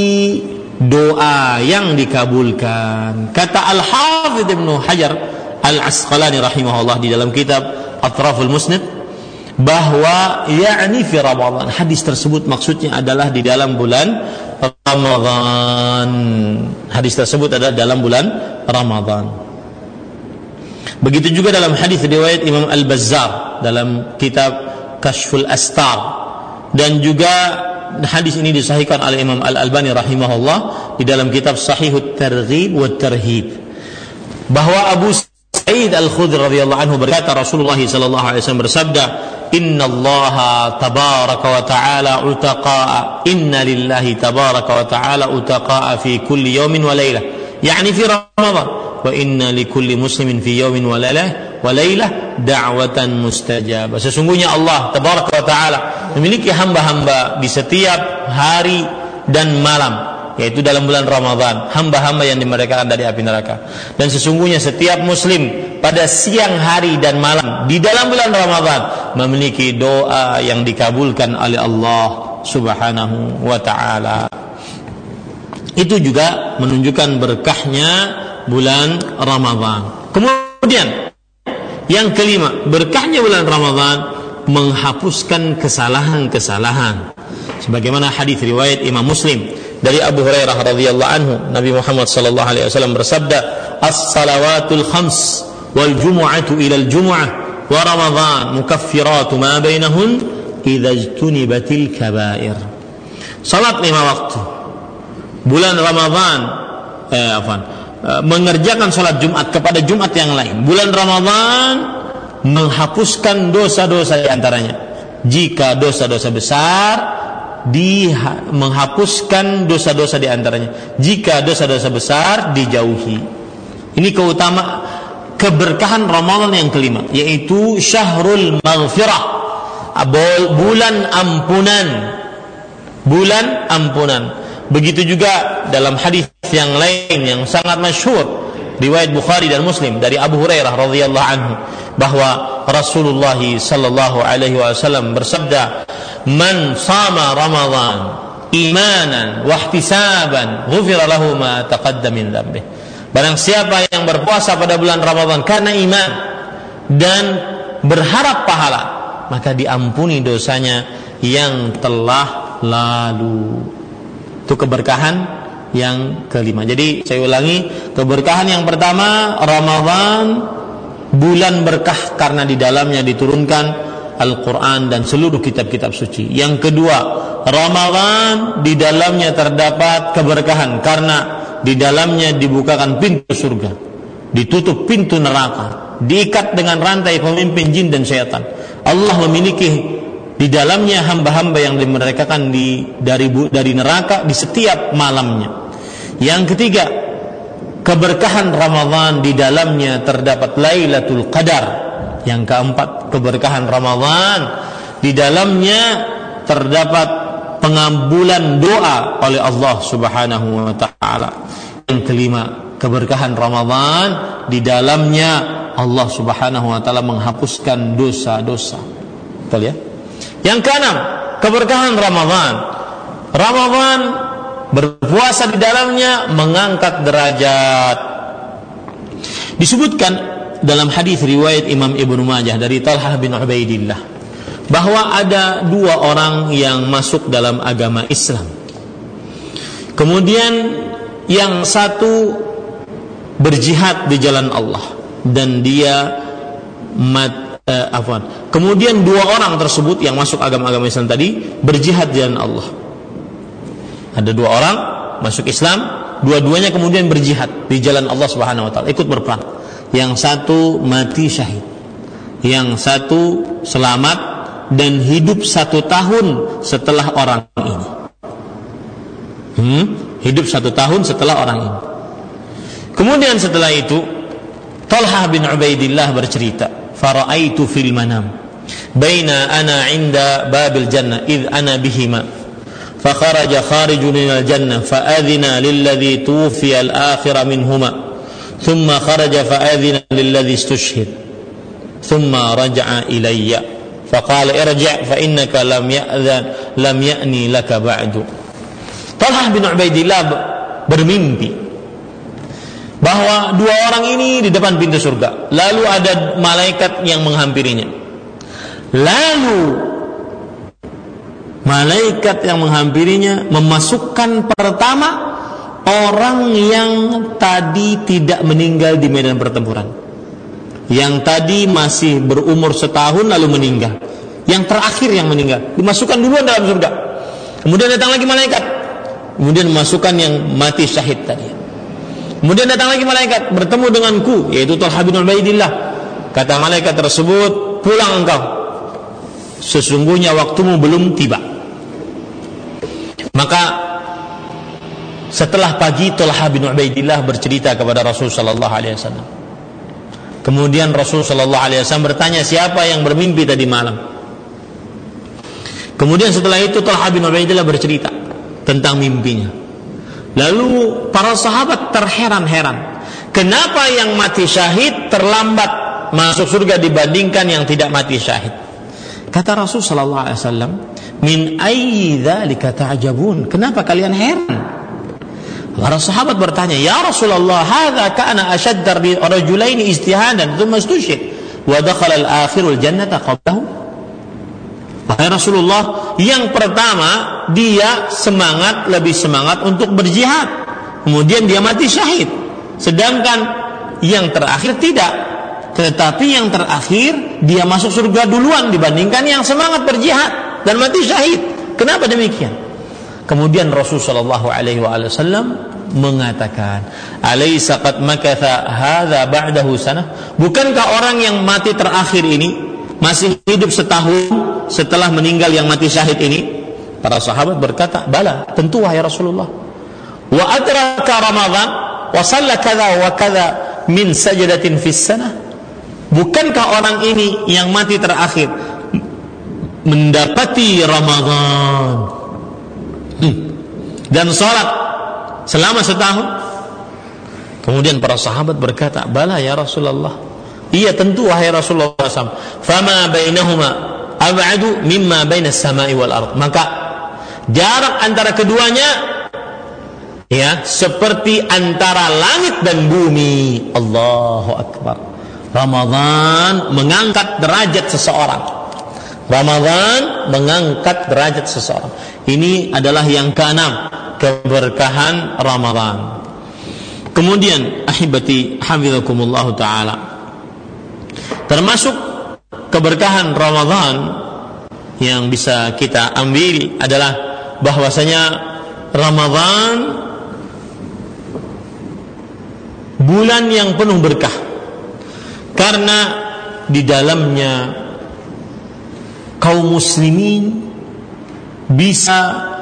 doa yang dikabulkan. Kata Al-Hafidz Ibnu Hajar Al-Asqalani rahimahullah di dalam kitab Atraful Musnad, bahwa yakni fi Ramadan, hadis tersebut maksudnya adalah di dalam bulan Ramadan. Hadis tersebut adalah dalam bulan Ramadan. Begitu juga dalam hadis riwayat Imam Al-Bazzar dalam kitab Kashful Astar, dan juga hadis ini disahihkan oleh Imam Al-Albani rahimahullah di dalam kitab Sahihut Targhib wa Tarhib, bahwa Abu Sa'id Al-Khudri radhiyallahu anhu berkata, Rasulullah sallallahu alaihi wasallam bersabda, "Innallaha tabaraka wa ta'ala utaqa'a, inna lillahi tabaraka wa ta'ala utaqa'a fi kulli yawmin wa lailah, yakni fi Ramadan, wa inna likulli muslimin fi yawmin wa lailah wa lailah da'watan mustajabah." Sesungguhnya Allah tabaraka wa ta'ala memiliki hamba-hamba di setiap hari dan malam, yaitu dalam bulan Ramadan, hamba-hamba yang dimerdekakan dari api neraka. Dan sesungguhnya setiap muslim pada siang hari dan malam di dalam bulan Ramadan memiliki doa yang dikabulkan oleh Allah Subhanahu wa ta'ala. Itu juga menunjukkan berkahnya bulan Ramadan. Kemudian yang kelima, berkahnya bulan Ramadan menghapuskan kesalahan-kesalahan. Sebagaimana hadis riwayat Imam Muslim dari Abu Hurairah radhiyallahu anhu, Nabi Muhammad sallallahu alaihi wasallam bersabda, "As-salawatul khams wal jumu'atu ila al-jumu'ah wa Ramadan mukaffiratu ma bainahun idza ijtunibatil kaba'ir." Salat lima waktu bulan Ramadan, eh, afwan, mengerjakan salat Jumat kepada Jumat yang lain, bulan Ramadan menghapuskan dosa-dosa di antaranya. Jika dosa-dosa besar, di menghapuskan dosa-dosa di antaranya. Jika dosa-dosa besar, dijauhi. Ini keutama keberkahan Ramadan yang kelima, yaitu syahrul maghfirah, bulan ampunan. Bulan ampunan. Begitu juga dalam hadis yang lain yang sangat masyhur riwayat Bukhari dan Muslim dari Abu Hurairah radhiyallahu anhu, bahwa Rasulullah sallallahu alaihi wasallam bersabda, "Man shama Ramadan imanan wa ihtisaban, ghufira lahu ma taqaddama min dhanbi." Barang siapa yang berpuasa pada bulan Ramadan karena iman dan berharap pahala, maka diampuni dosanya yang telah lalu. Itu keberkahan yang kelima. Jadi saya ulangi, keberkahan yang pertama, Ramadan bulan berkah karena di dalamnya diturunkan Al-Quran dan seluruh kitab-kitab suci. Yang kedua, Ramadan di dalamnya terdapat keberkahan karena di dalamnya dibukakan pintu surga, ditutup pintu neraka, diikat dengan rantai pemimpin jin dan syaitan. Allah memiliki di dalamnya hamba-hamba yang dimerdekakan di, dari dari neraka di setiap malamnya. Yang ketiga, keberkahan Ramadan di dalamnya terdapat Lailatul Qadar. Yang keempat, keberkahan Ramadan di dalamnya terdapat pengabulan doa oleh Allah Subhanahu wa taala. Yang kelima, keberkahan Ramadan di dalamnya Allah Subhanahu wa taala menghapuskan dosa-dosa. Betul ya? Yang keenam, keberkahan Ramadan. Ramadan berpuasa di dalamnya mengangkat derajat. Disebutkan dalam hadis riwayat Imam Ibnu Majah dari Talhah bin Ubaidillah bahwa ada dua orang yang masuk dalam agama Islam. Kemudian yang satu berjihad di jalan Allah dan dia mat Uh, afwan. Kemudian dua orang tersebut yang masuk agama-agama Islam tadi berjihad di jalan Allah. Ada dua orang masuk Islam, dua-duanya kemudian berjihad di jalan Allah Subhanahu wa taala, ikut berperang. Yang satu mati syahid, yang satu selamat dan hidup satu tahun setelah orang ini. Hmm? Hidup satu tahun setelah orang ini. Kemudian setelah itu Talha bin Ubaidillah bercerita, "Fara'aitu fil manam baina ana 'inda babil jannah id ana bihima fa kharaja kharijun minal jannah fa adhina lilladhi tuwfiya al-akhira minhuma thumma kharaja fa adhina lilladhi istushhid thumma raja'a ilayya fa qala irji' fa innaka lam ya'dhan lam ya'ni laka ba'du." Talha bin Ubaidillah bermimpi bahwa dua orang ini di depan pintu surga. Lalu ada malaikat yang menghampirinya. Lalu malaikat yang menghampirinya memasukkan pertama orang yang tadi tidak meninggal di medan pertempuran. Yang tadi masih berumur setahun lalu meninggal. Yang terakhir yang meninggal dimasukkan duluan dalam surga. Kemudian datang lagi malaikat, kemudian memasukkan yang mati syahid tadi. Kemudian datang lagi malaikat bertemu denganku, yaitu Talha bin Ubaidillah. Kata malaikat tersebut, pulang engkau, sesungguhnya waktumu belum tiba. Maka setelah pagi Talha bin Ubaidillah bercerita kepada Rasul sallallahu alaihi wasallam. Kemudian Rasul sallallahu alaihi wasallam bertanya, siapa yang bermimpi tadi malam? Kemudian setelah itu Talha bin Ubaidillah bercerita tentang mimpinya. Lalu para sahabat terheran-heran, kenapa yang mati syahid terlambat masuk surga dibandingkan yang tidak mati syahid? Kata Rasul sallallahu alaihi wasallam, "Min ayyi dzalika ta'jabun?" Kenapa kalian heran? Para sahabat bertanya, "Ya Rasulullah, hadza kana ashadda rajulaini ijtihadan thumma istushhid wa dakhala al-akhirul jannata qablahu." Wahai Rasulullah, yang pertama dia semangat, lebih semangat untuk berjihad, kemudian dia mati syahid. Sedangkan yang terakhir tidak. Tetapi yang terakhir dia masuk surga duluan dibandingkan yang semangat berjihad dan mati syahid. Kenapa demikian? Kemudian Rasulullah sallallahu alaihi wasallam mengatakan, "Alaysa qad makatha hadza ba'dahu sanah?" Bukankah orang yang mati terakhir ini masih hidup setahun setelah meninggal yang mati syahid ini? Para sahabat berkata, "Bala, tentu wahai Rasulullah. Wa adraka Ramadan wa shalla kadza wa kadza min sajdatin fis sanah." Bukankah orang ini yang mati terakhir mendapati Ramadan hmm. dan salat selama setahun? Kemudian para sahabat berkata, "Bala ya Rasulullah." Iya, tentu wahai Rasulullah sallallahu alaihi wasallam. "Fama bainahuma ab'adu mimma bainas sama'i wal ard." Maka jarak antara keduanya ya seperti antara langit dan bumi. Allahu akbar. Ramadan mengangkat derajat seseorang. Ramadan mengangkat derajat seseorang. Ini adalah yang keenam, keberkahan Ramadan. Kemudian ahibati hafizakumullah taala, termasuk keberkahan Ramadan yang bisa kita ambil adalah bahwasanya Ramadan bulan yang penuh berkah, karena di dalamnya kaum muslimin bisa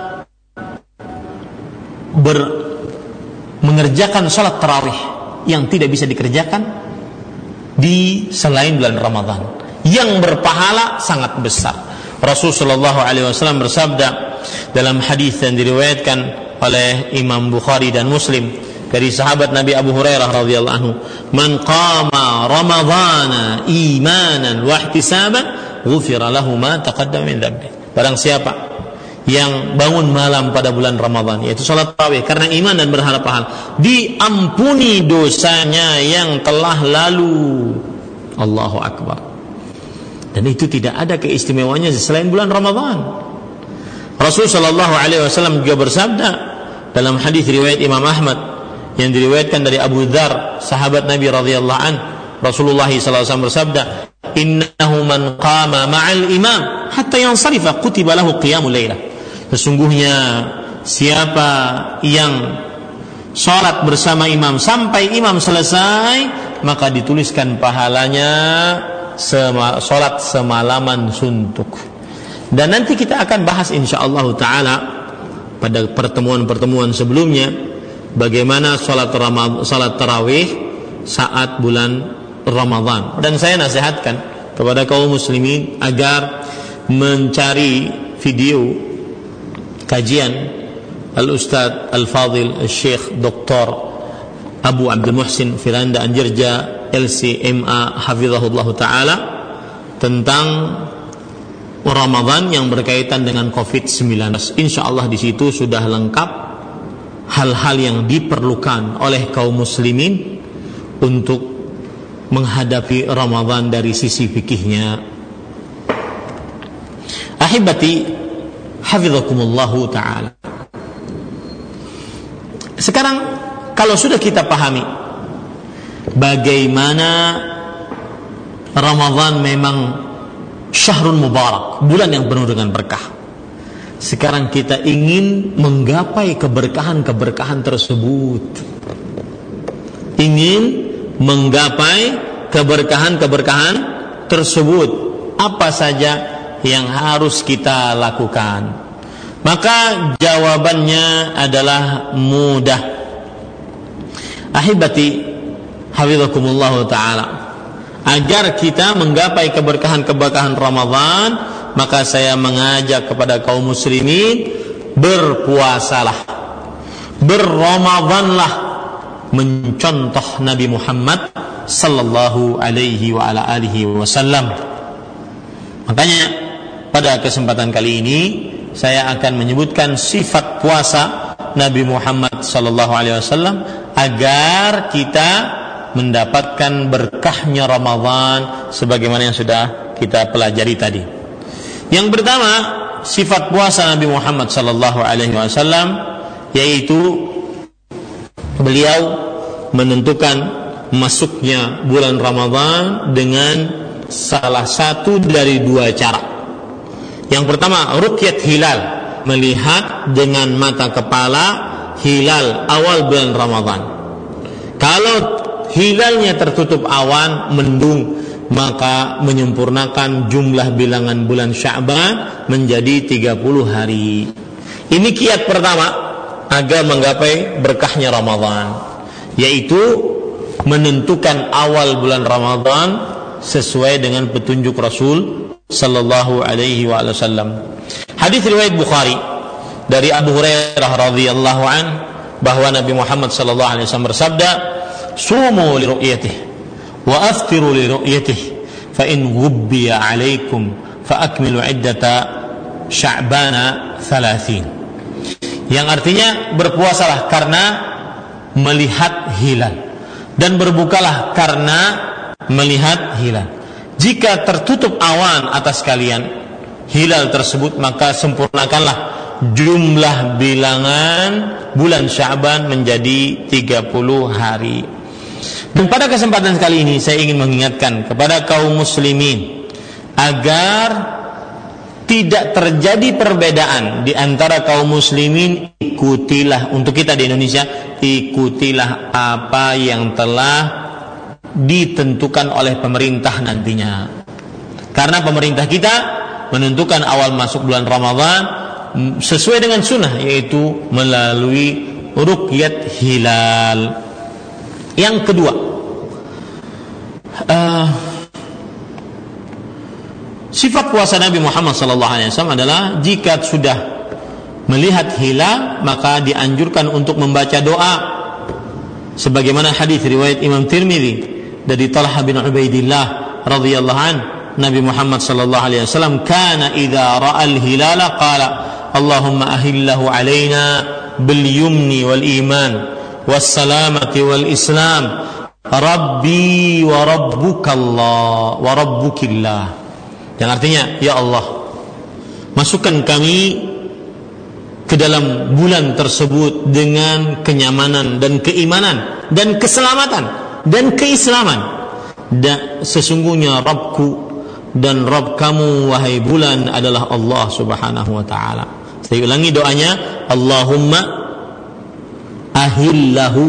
ber, mengerjakan salat tarawih yang tidak bisa dikerjakan di selain bulan Ramadan, yang berpahala sangat besar. Rasulullah sallallahu alaihi wasallam bersabda dalam hadis yang diriwayatkan oleh Imam Bukhari dan Muslim dari sahabat Nabi Abu Hurairah radhiyallahu anhu, "Man qama ramadhana imanan wa ihtisaban, ghufira lahu ma taqaddama min dhanbi." Barang siapa yang bangun malam pada bulan Ramadan, yaitu salat tarawih karena iman dan berharap pahala, diampuni dosanya yang telah lalu. Allahu akbar. Dan itu tidak ada keistimewaannya selain bulan Ramadan. Rasul sallallahu alaihi wasallam juga bersabda dalam hadis riwayat Imam Ahmad yang diriwayatkan dari Abu Dzar, sahabat Nabi radhiyallahu an, Rasulullah sallallahu alaihi wasallam bersabda, "Innahu man qama ma'al imam hatta yansarifa kutiba lahu qiyamul lailah." Sesungguhnya siapa yang salat bersama imam sampai imam selesai, maka dituliskan pahalanya sema, salat semalaman suntuk. Dan nanti kita akan bahas insyaallah taala pada pertemuan-pertemuan sebelumnya bagaimana salat Ramadhan, salat tarawih saat bulan Ramadan. Dan saya nasihatkan kepada kaum muslimin agar mencari video kajian Al-Ustadz Al-Fadil Al-Syekh Doktor Abu Abdul Muhsin Firanda Anjirja L C M A hafizahullah ta'ala tentang Ramadan yang berkaitan dengan covid sembilan belas. Insyaallah di situ sudah lengkap hal-hal yang diperlukan oleh kaum muslimin untuk menghadapi Ramadan dari sisi fikihnya. Ahibati hafizakumullahu ta'ala. Sekarang kalau sudah kita pahami bagaimana Ramadan memang syahrul mubarak, bulan yang penuh dengan berkah. Sekarang kita ingin menggapai keberkahan-keberkahan tersebut. Ingin menggapai keberkahan-keberkahan tersebut. Apa saja yang harus kita lakukan? Maka jawabannya adalah mudah. Ahibati hafizakumullahu ta'ala, agar kita menggapai keberkahan-keberkahan Ramadan, maka saya mengajak kepada kaum muslimin, berpuasalah, berramadanlah, mencontoh Nabi Muhammad sallallahu alaihi wa ala alihi wasallam. Makanya pada kesempatan kali ini saya akan menyebutkan sifat puasa Nabi Muhammad sallallahu alaihi wasallam agar kita mendapatkan berkahnya Ramadan sebagaimana yang sudah kita pelajari tadi. Yang pertama, sifat puasa Nabi Muhammad sallallahu alaihi wasallam yaitu beliau menentukan masuknya bulan Ramadan dengan salah satu dari dua cara. Yang pertama, ruqyat hilal, melihat dengan mata kepala hilal awal bulan Ramadan. Kalau hilalnya tertutup awan mendung, maka menyempurnakan jumlah bilangan bulan Sya'ban menjadi tiga puluh hari. Ini kiat pertama agar menggapai berkahnya Ramadan, yaitu menentukan awal bulan Ramadan sesuai dengan petunjuk Rasul sallallahu alaihi wasallam. Hadis riwayat Bukhari dari Abu Hurairah radhiyallahu an bahwa Nabi Muhammad sallallahu alaihi wasallam bersabda, "Sumu li ru'yatihi wa aftiru li ru'yatihi, fa in ghubbiya 'alaikum fa akmilu 'iddata Sya'bana thalathin." Yang artinya, berpuasalah karena melihat hilal dan berbukalah karena melihat hilal. Jika tertutup awan atas kalian hilal tersebut, maka sempurnakanlah jumlah bilangan bulan Sya'ban menjadi tiga puluh hari. Dan pada kesempatan kali ini saya ingin mengingatkan kepada kaum muslimin agar tidak terjadi perbedaan di antara kaum muslimin. Ikutilah, untuk kita di Indonesia, ikutilah apa yang telah ditentukan oleh pemerintah nantinya. Karena pemerintah kita menentukan awal masuk bulan Ramadan sesuai dengan sunnah, yaitu melalui ruqyat hilal. Yang kedua, uh, sifat puasa Nabi Muhammad sallallahu alaihi wasallam adalah jika sudah melihat hilal maka dianjurkan untuk membaca doa, sebagaimana hadis riwayat Imam Tirmidzi dari Talha bin Ubaidillah radhiyallahu an, Nabi Muhammad sallallahu alaihi wasallam kana idza ra'al hilala qala Allahumma ahillahu alaina bil yumni wal iman was salamati wal islam rabbi wa rabbukallah wa rabbukillah. Yang artinya, ya Allah, masukkan kami ke dalam bulan tersebut dengan kenyamanan dan keimanan dan keselamatan dan keislaman, dan sesungguhnya Rabbku dan Rabb kamu wahai bulan adalah Allah subhanahu wa ta'ala. Saya ulangi doanya, Allahumma ahillahu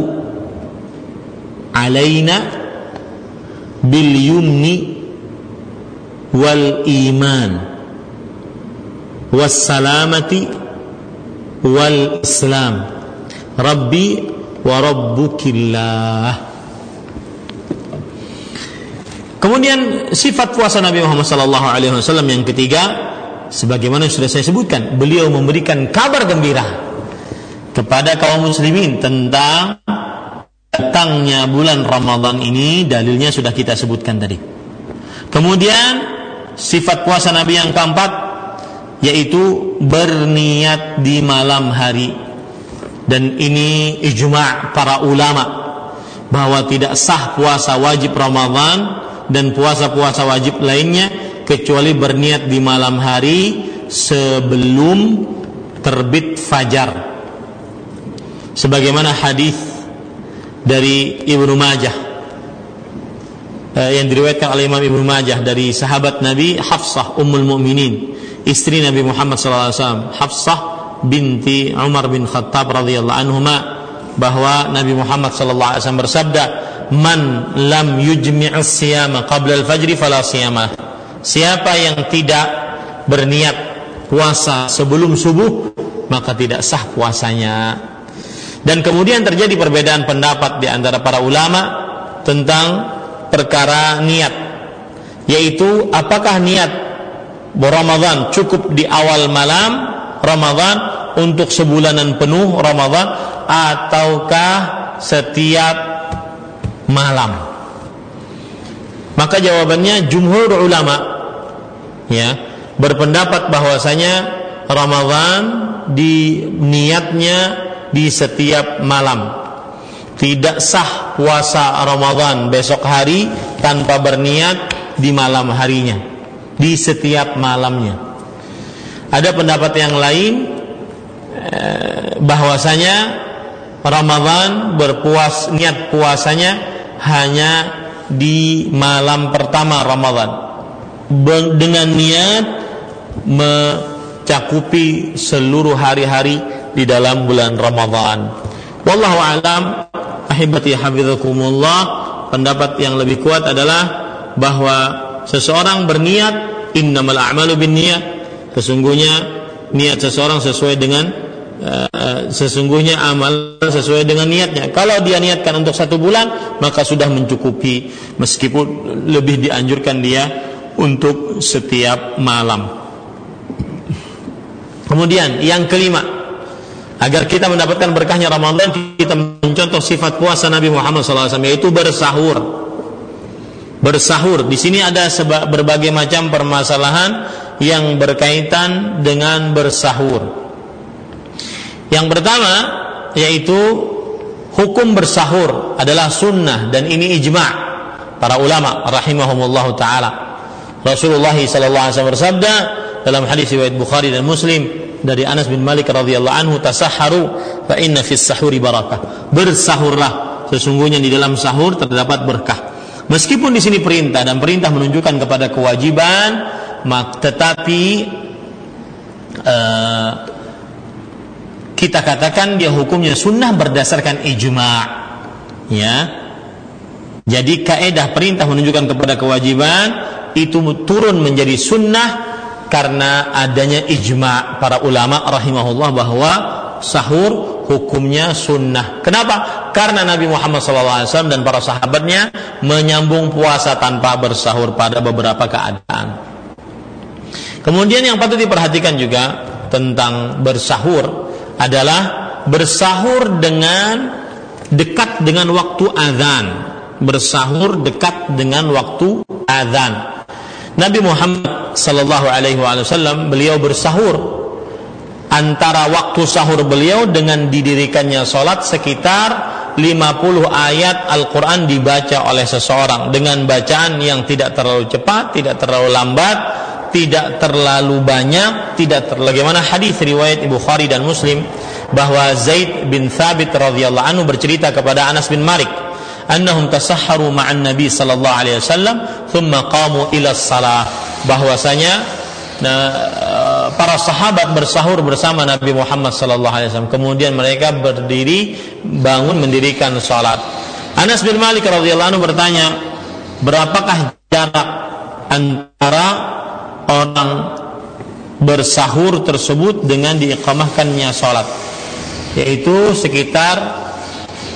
alaina bil yumni wal iman was salamati wal islam rabbi wa rabbukillah. Kemudian sifat puasa Nabi Muhammad sallallahu alaihi wasallam yang ketiga, sebagaimana sudah saya sebutkan, beliau memberikan kabar gembira kepada kaum muslimin tentang datangnya bulan Ramadan ini. Dalilnya sudah kita sebutkan tadi. Kemudian sifat puasa Nabi yang keempat, yaitu berniat di malam hari. Dan ini ijma' para ulama bahwa tidak sah puasa wajib Ramadan dan puasa-puasa wajib lainnya kecuali berniat di malam hari sebelum terbit fajar. Sebagaimana hadis dari Ibnu Majah eh, yang diriwayatkan oleh Imam Ibnu Majah dari sahabat Nabi Hafsah Ummul Mukminin, istri Nabi Muhammad sallallahu alaihi wasallam, Hafsah binti Umar bin Khattab radhiyallahu anhuma, bahwa Nabi Muhammad sallallahu alaihi wasallam bersabda, "Man lam yujmi'us siyama qabla al-fajr fala siyama." Siapa yang tidak berniat puasa sebelum subuh, maka tidak sah puasanya. Dan kemudian terjadi perbedaan pendapat di antara para ulama tentang perkara niat, yaitu apakah niat Ramadan cukup di awal malam Ramadan untuk sebulanan penuh Ramadan, ataukah setiap malam? Maka jawabannya jumhur ulama ya berpendapat bahwasanya Ramadan di niatnya di setiap malam. Tidak sah puasa Ramadan besok hari tanpa berniat di malam harinya, di setiap malamnya. Ada pendapat yang lain eh, bahwasanya Ramadan berpuas niat puasanya hanya di malam pertama Ramadan dengan niat mencakupi seluruh hari-hari di dalam bulan Ramadan. Wallahu a'lam. Ahibati hafizakumullah, pendapat yang lebih kuat adalah bahwa seseorang berniat, innamal a'malu binniyat, sesungguhnya niat seseorang sesuai dengan uh, sesungguhnya amal sesuai dengan niatnya. Kalau dia niatkan untuk satu bulan, maka sudah mencukupi, meskipun lebih dianjurkan dia untuk setiap malam. Kemudian yang kelima, agar kita mendapatkan berkahnya Ramadan, kita mencontoh sifat puasa Nabi Muhammad sallallahu alaihi wasallam, yaitu bersahur. Bersahur di sini ada seba- berbagai macam permasalahan yang berkaitan dengan bersahur. Yang pertama yaitu hukum bersahur adalah sunnah, dan ini ijma' para ulama rahimahumullah taala. Rasulullah sallallahu alaihi wasallam bersabda dalam hadis riwayat Bukhari dan Muslim dari Anas bin Malik radhiyallahu anhu, tasahharu fa inna fis sahuri barakah. Bersahurlah, sesungguhnya di dalam sahur terdapat berkah. Meskipun di sini perintah, dan perintah menunjukkan kepada kewajiban, tetapi uh, kita katakan dia hukumnya sunnah berdasarkan ijma'. Ya. Jadi kaidah perintah menunjukkan kepada kewajiban itu turun menjadi sunnah karena adanya ijma' para ulama rahimahullah bahwa sahur hukumnya sunnah. Kenapa? Karena Nabi Muhammad sallallahu alaihi wasallam dan para sahabatnya menyambung puasa tanpa bersahur pada beberapa keadaan. Kemudian yang patut diperhatikan juga tentang bersahur adalah bersahur dengan dekat dengan waktu azan. Bersahur dekat dengan waktu azan. Nabi Muhammad sallallahu alaihi wasallam beliau bersahur, antara waktu sahur beliau dengan didirikannya salat sekitar lima puluh ayat Al-Quran dibaca oleh seseorang dengan bacaan yang tidak terlalu cepat, tidak terlalu lambat, tidak terlalu banyak, tidak terlalu bagaimana hadis riwayat Bukhari dan Muslim bahwa Zaid bin Thabit radhiyallahu anhu bercerita kepada Anas bin Malik, annahum tasahharu ma'an Nabi sallallahu alaihi wasallam thumma qamu ila shalah, bahwasanya nah, para sahabat bersahur bersama Nabi Muhammad sallallahu alaihi wasallam, kemudian mereka berdiri bangun mendirikan salat. Anas bin Malik radhiyallahu anhu bertanya, berapakah jarak antara orang bersahur tersebut dengan diiqamahkannya salat? Yaitu sekitar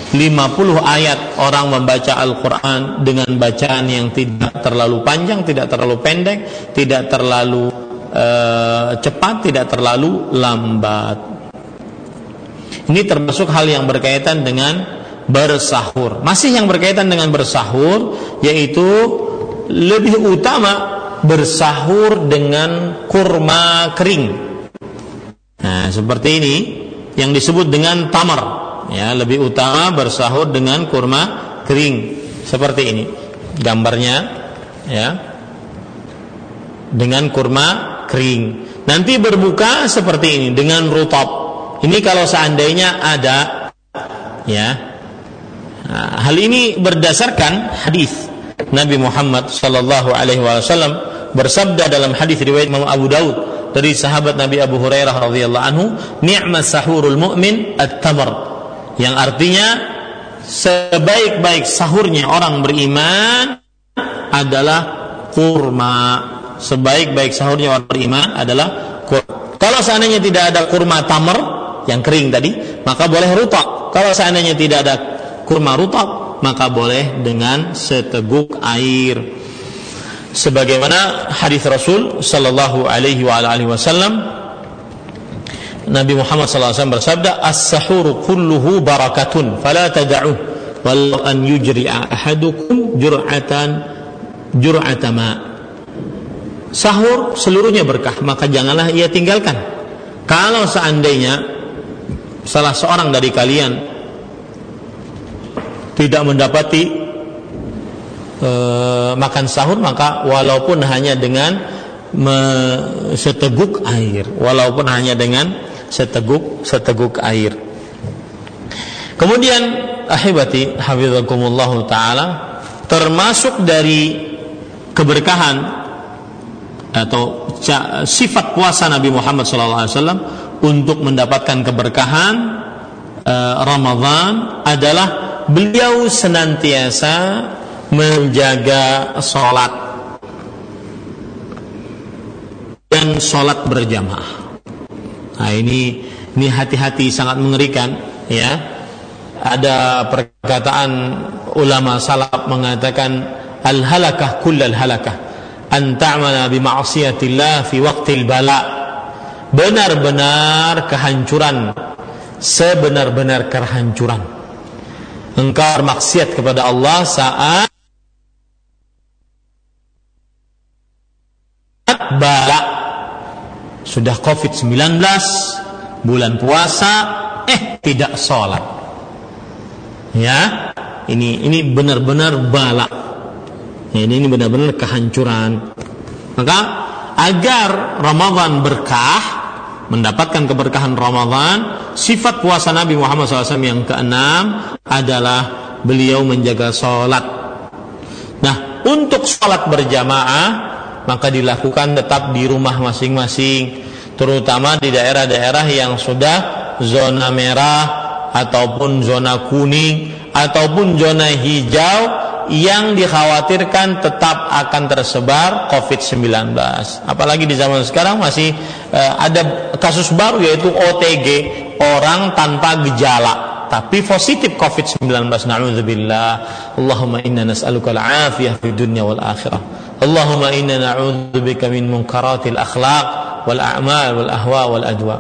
lima puluh ayat orang membaca Al-Quran dengan bacaan yang tidak terlalu panjang, tidak terlalu pendek, tidak terlalu uh, cepat, tidak terlalu lambat. Ini termasuk hal yang berkaitan dengan bersahur. Masih yang berkaitan dengan bersahur, yaitu lebih utama bersahur dengan kurma kering. Nah, seperti ini yang disebut dengan tamar. Ya, lebih utama bersahur dengan kurma kering seperti ini gambarnya, ya, dengan kurma kering. Nanti berbuka seperti ini dengan rutab. Ini kalau seandainya ada, ya. Nah, hal ini berdasarkan hadis Nabi Muhammad sallallahu alaihi wasallam bersabda dalam hadis riwayat Imam Abu Daud dari sahabat Nabi Abu Hurairah radhiyallahu anhu, "Ni'mas sahurul mu'min at-tamar." Yang artinya sebaik-baik sahurnya orang beriman adalah kurma. Sebaik-baik sahurnya orang beriman adalah kurma. Kalau seandainya tidak ada kurma tamar yang kering tadi, maka boleh rutab. Kalau seandainya tidak ada kurma rutab, maka boleh dengan seteguk air. Sebagaimana hadis Rasul sallallahu alaihi wa alihi wasallam, Nabi Muhammad sallallahu alaihi wasallam bersabda, "As-sahuru kulluhu barakatun, fala tad'uh, wal an yujri'a ahadukum jur'atan jur'ata ma." Sahur seluruhnya berkah, maka janganlah ia tinggalkan. Kalau seandainya salah seorang dari kalian tidak mendapati e, makan sahur, maka walaupun hanya dengan me, seteguk air, walaupun hanya dengan seteguk seteguk air. Kemudian ahibati hafizakumullah taala, termasuk dari keberkahan atau sifat puasa Nabi Muhammad sallallahu alaihi wasallam untuk mendapatkan keberkahan eh, Ramadan adalah beliau senantiasa menjaga salat dan salat berjamaah. Nah, ini ini hati-hati, sangat mengerikan, ya. Ada perkataan ulama salaf mengatakan al-halakah kullal halakah an ta'mala bi ma'siyatillah fi waqtil bala. Benar-benar kehancuran, sebenar-benar kehancuran engkau bermaksiat kepada Allah saat bala. Sudah covid sembilan belas, bulan puasa, eh tidak sholat. Ya, ini ini benar-benar bala. Ya, ini ini benar-benar kehancuran. Maka agar Ramadan berkah, mendapatkan keberkahan Ramadan, sifat puasa Nabi Muhammad shallallahu alaihi wasallam yang keenam adalah beliau menjaga sholat. Nah, untuk sholat berjamaah maka dilakukan tetap di rumah masing-masing, terutama di daerah-daerah yang sudah zona merah ataupun zona kuning ataupun zona hijau yang dikhawatirkan tetap akan tersebar covid sembilan belas. Apalagi di zaman sekarang masih uh, ada kasus baru, yaitu O T G, orang tanpa gejala tapi positif covid sembilan belas. Na'udzubillah. Allahumma inna nas'aluka al-afiyah fid dunya wal akhirah. Allahumma inna na'udzubika min munkaratil akhlaq wal a'mal wal ahwa wal adwa.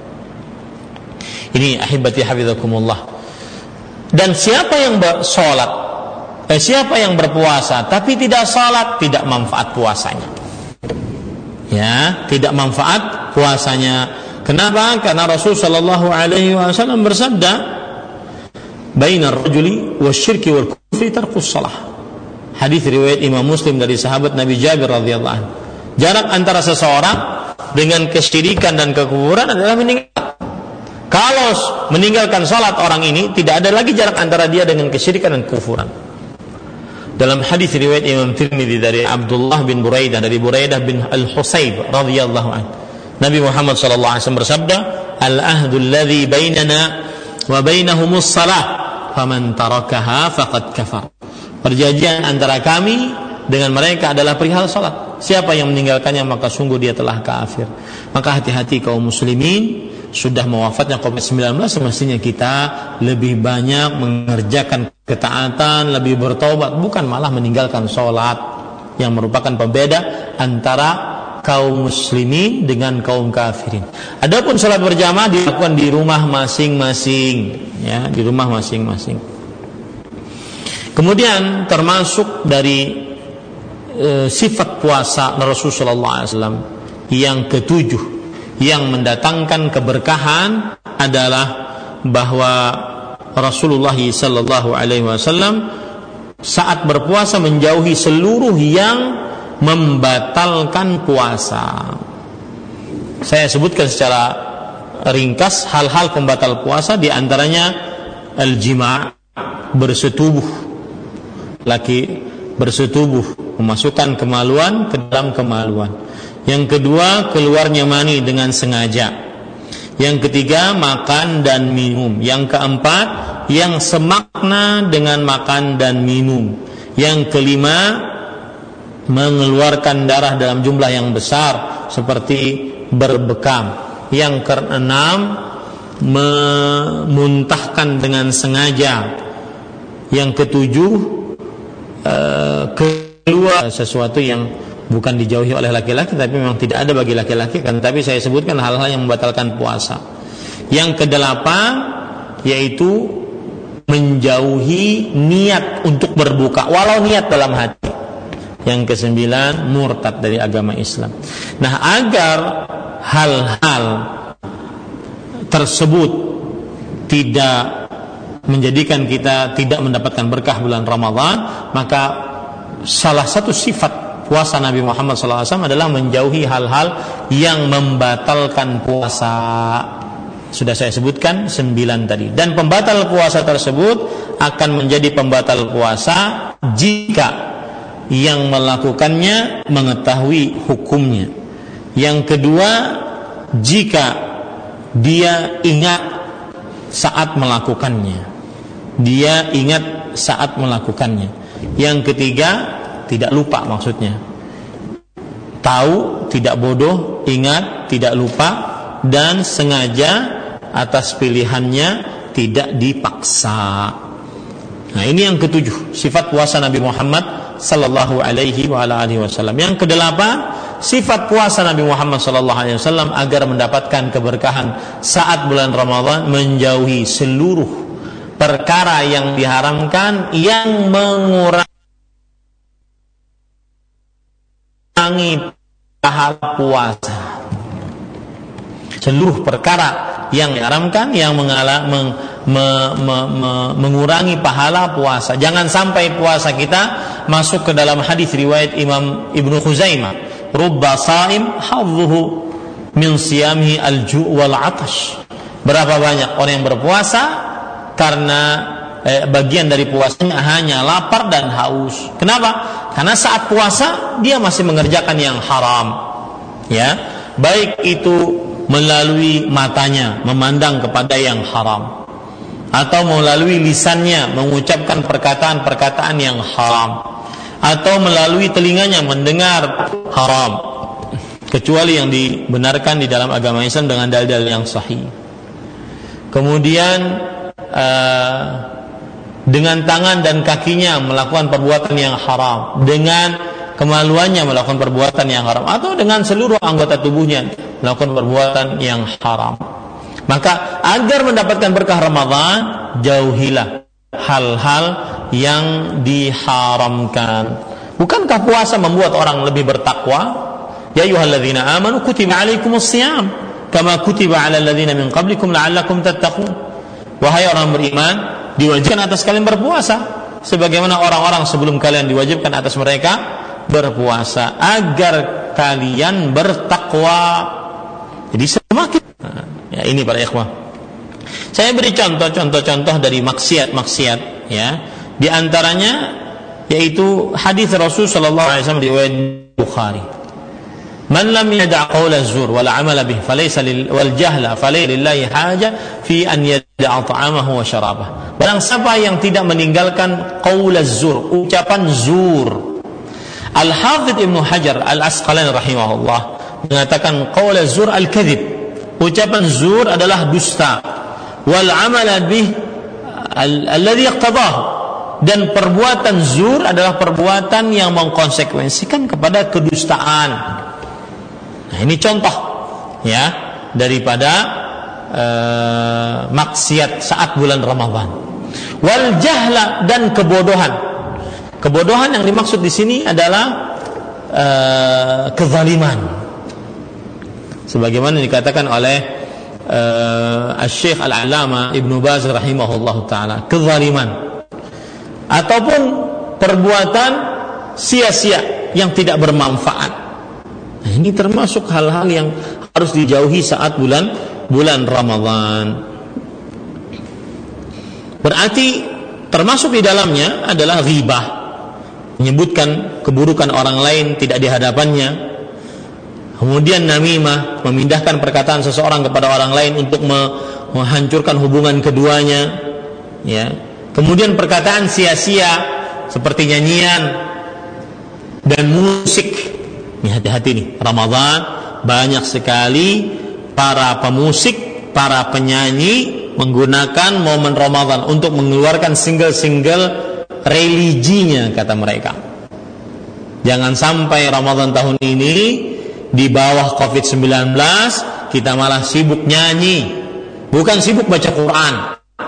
Ini ahibati hafizakumullah. Dan siapa yang bersolat, eh, siapa yang berpuasa tapi tidak salat, tidak manfaat puasanya. Ya, tidak manfaat puasanya. Kenapa? Karena Rasul sallallahu alaihi wasallam bersabda, "Bainar rajuli wasyirki wal kufri tarkus shalah." Hadis riwayat Imam Muslim dari sahabat Nabi Jabir radhiyallahu anhu. Jarak antara seseorang dengan kesyirikan dan kekufuran adalah meninggal. Kalau meninggalkan salat orang ini, tidak ada lagi jarak antara dia dengan kesyirikan dan kekufuran. Dalam hadis riwayat Imam Tirmidzi dari Abdullah bin Buraidah dari Buraidah bin Al-Husayb radhiyallahu anhu, Nabi Muhammad sallallahu alaihi wasallam bersabda, "Al-ahdu alladhi bainana wa bainahumus salah, faman tarakaha faqad kafar." Perjanjian antara kami dengan mereka adalah perihal salat. Siapa yang meninggalkannya maka sungguh dia telah kafir. Maka hati-hati kaum muslimin, sudah mewafatnya covid sembilan belas, semestinya kita lebih banyak mengerjakan ketaatan, lebih bertobat, bukan malah meninggalkan sholat yang merupakan pembeda antara kaum muslimin dengan kaum kafirin. Adapun sholat berjamaah dilakukan di rumah masing-masing, ya, di rumah masing-masing. Kemudian termasuk dari e, sifat puasa Rasulullah shallallahu alaihi wasallam yang ketujuh yang mendatangkan keberkahan adalah bahwa Rasulullah sallallahu alaihi wasallam saat berpuasa menjauhi seluruh yang membatalkan puasa. Saya sebutkan secara ringkas hal-hal pembatal puasa, di antaranya al-jima', bersetubuh, laki bersetubuh, memasukkan kemaluan ke dalam kemaluan. Yang kedua, keluarnya mani dengan sengaja. Yang ketiga, makan dan minum. Yang keempat, yang semakna dengan makan dan minum. Yang kelima, mengeluarkan darah dalam jumlah yang besar seperti berbekam. Yang keenam, memuntahkan dengan sengaja. Yang ketujuh, keluar sesuatu yang bukan dijauhi oleh laki-laki, tapi memang tidak ada bagi laki-laki kan, tapi saya sebutkan hal-hal yang membatalkan puasa. Yang kedelapan yaitu menjauhi niat untuk berbuka walau niat dalam hati. Yang kesembilan, murtad dari agama Islam. Nah, agar hal-hal tersebut tidak menjadikan kita tidak mendapatkan berkah bulan Ramadan, maka salah satu sifat puasa Nabi Muhammad shallallahu alaihi wasallam adalah menjauhi hal-hal yang membatalkan puasa. Sudah saya sebutkan sembilan tadi. Dan pembatal puasa tersebut akan menjadi pembatal puasa jika yang melakukannya mengetahui hukumnya. Yang kedua, jika dia ingat saat melakukannya. Dia ingat saat melakukannya. Yang ketiga, tidak lupa, maksudnya tahu, tidak bodoh, ingat, tidak lupa, dan sengaja atas pilihannya, tidak dipaksa. Nah, ini yang ketujuh, sifat puasa Nabi Muhammad sallallahu alaihi wa ala alihi wasallam. Yang kedelapan, sifat puasa Nabi Muhammad sallallahu alaihi wasallam agar mendapatkan keberkahan saat bulan Ramadan, menjauhi seluruh perkara yang diharamkan yang mengurangi pahala puasa. Seluruh perkara yang diharamkan yang mengala, meng, me, me, me, mengurangi pahala puasa. Jangan sampai puasa kita masuk ke dalam hadis riwayat Imam Ibnu Khuzaimah, rubba sha'im hadzuhu min siyamihi al-ju' wal 'atash. Berapa banyak orang yang berpuasa karena eh, bagian dari puasanya hanya lapar dan haus. Kenapa? Karena saat puasa dia masih mengerjakan yang haram, ya, baik itu melalui matanya memandang kepada yang haram, atau melalui lisannya mengucapkan perkataan-perkataan yang haram, atau melalui telinganya mendengar haram, kecuali yang dibenarkan di dalam agama Islam dengan dalil-dalil yang sahih. Kemudian uh, dengan tangan dan kakinya melakukan perbuatan yang haram, dengan kemaluannya melakukan perbuatan yang haram, atau dengan seluruh anggota tubuhnya melakukan perbuatan yang haram. Maka agar mendapatkan berkah Ramadan, jauhilah hal-hal yang diharamkan. Bukankah puasa membuat orang lebih bertakwa? Ya ayyuhalladzina amanu kutiba alaikumus shiyam kama kutiba alal ladzina min qablikum la'allakum tattaqun. Wahai orang beriman, diwajibkan atas kalian berpuasa sebagaimana orang-orang sebelum kalian diwajibkan atas mereka berpuasa agar kalian bertakwa. Jadi semakin ya, ini para ikhwah, saya beri contoh-contoh-contoh dari maksiat-maksiat, ya. Di antaranya yaitu hadis Rasul sallallahu alaihi wasallam riwayat Bukhari. Man lam yada' qawla az-zur wal 'amala bih falaysa lil wal jahla falaysa lillahi haja fi an yada'a ta'amahu wa syarabahu. Barang siapa yang tidak meninggalkan qaul az-zur, ucapan zur. Al-Hafidz Ibnu Hajar Al-Asqalani rahimahullah mengatakan qaul az-zur al-kadzib, ucapan zur adalah dusta. Wal amal bih alladhi yaqtadahu, dan perbuatan zur adalah perbuatan yang mengkonsekuensikan kepada kedustaan. Nah, ini contoh ya daripada uh, maksiat saat bulan Ramadan. Wal jahla, dan kebodohan. Kebodohan yang dimaksud di sini adalah uh, kezaliman. Sebagaimana dikatakan oleh uh, Asy-Syaikh Al-Allamah Ibnu Baz rahimahullahu taala, kezaliman ataupun perbuatan sia-sia yang tidak bermanfaat. Nah, ini termasuk hal-hal yang harus dijauhi saat bulan bulan Ramadan. Berarti termasuk di dalamnya adalah ghibah, menyebutkan keburukan orang lain tidak di hadapannya. Kemudian namimah, memindahkan perkataan seseorang kepada orang lain untuk menghancurkan hubungan keduanya, ya. Kemudian perkataan sia-sia seperti nyanyian dan musik. Ini hati-hati nih, Ramadan banyak sekali para pemusik, para penyanyi menggunakan momen Ramadan untuk mengeluarkan single-single religinya, kata mereka. Jangan sampai Ramadan tahun ini di bawah covid sembilan belas kita malah sibuk nyanyi, bukan sibuk baca Quran.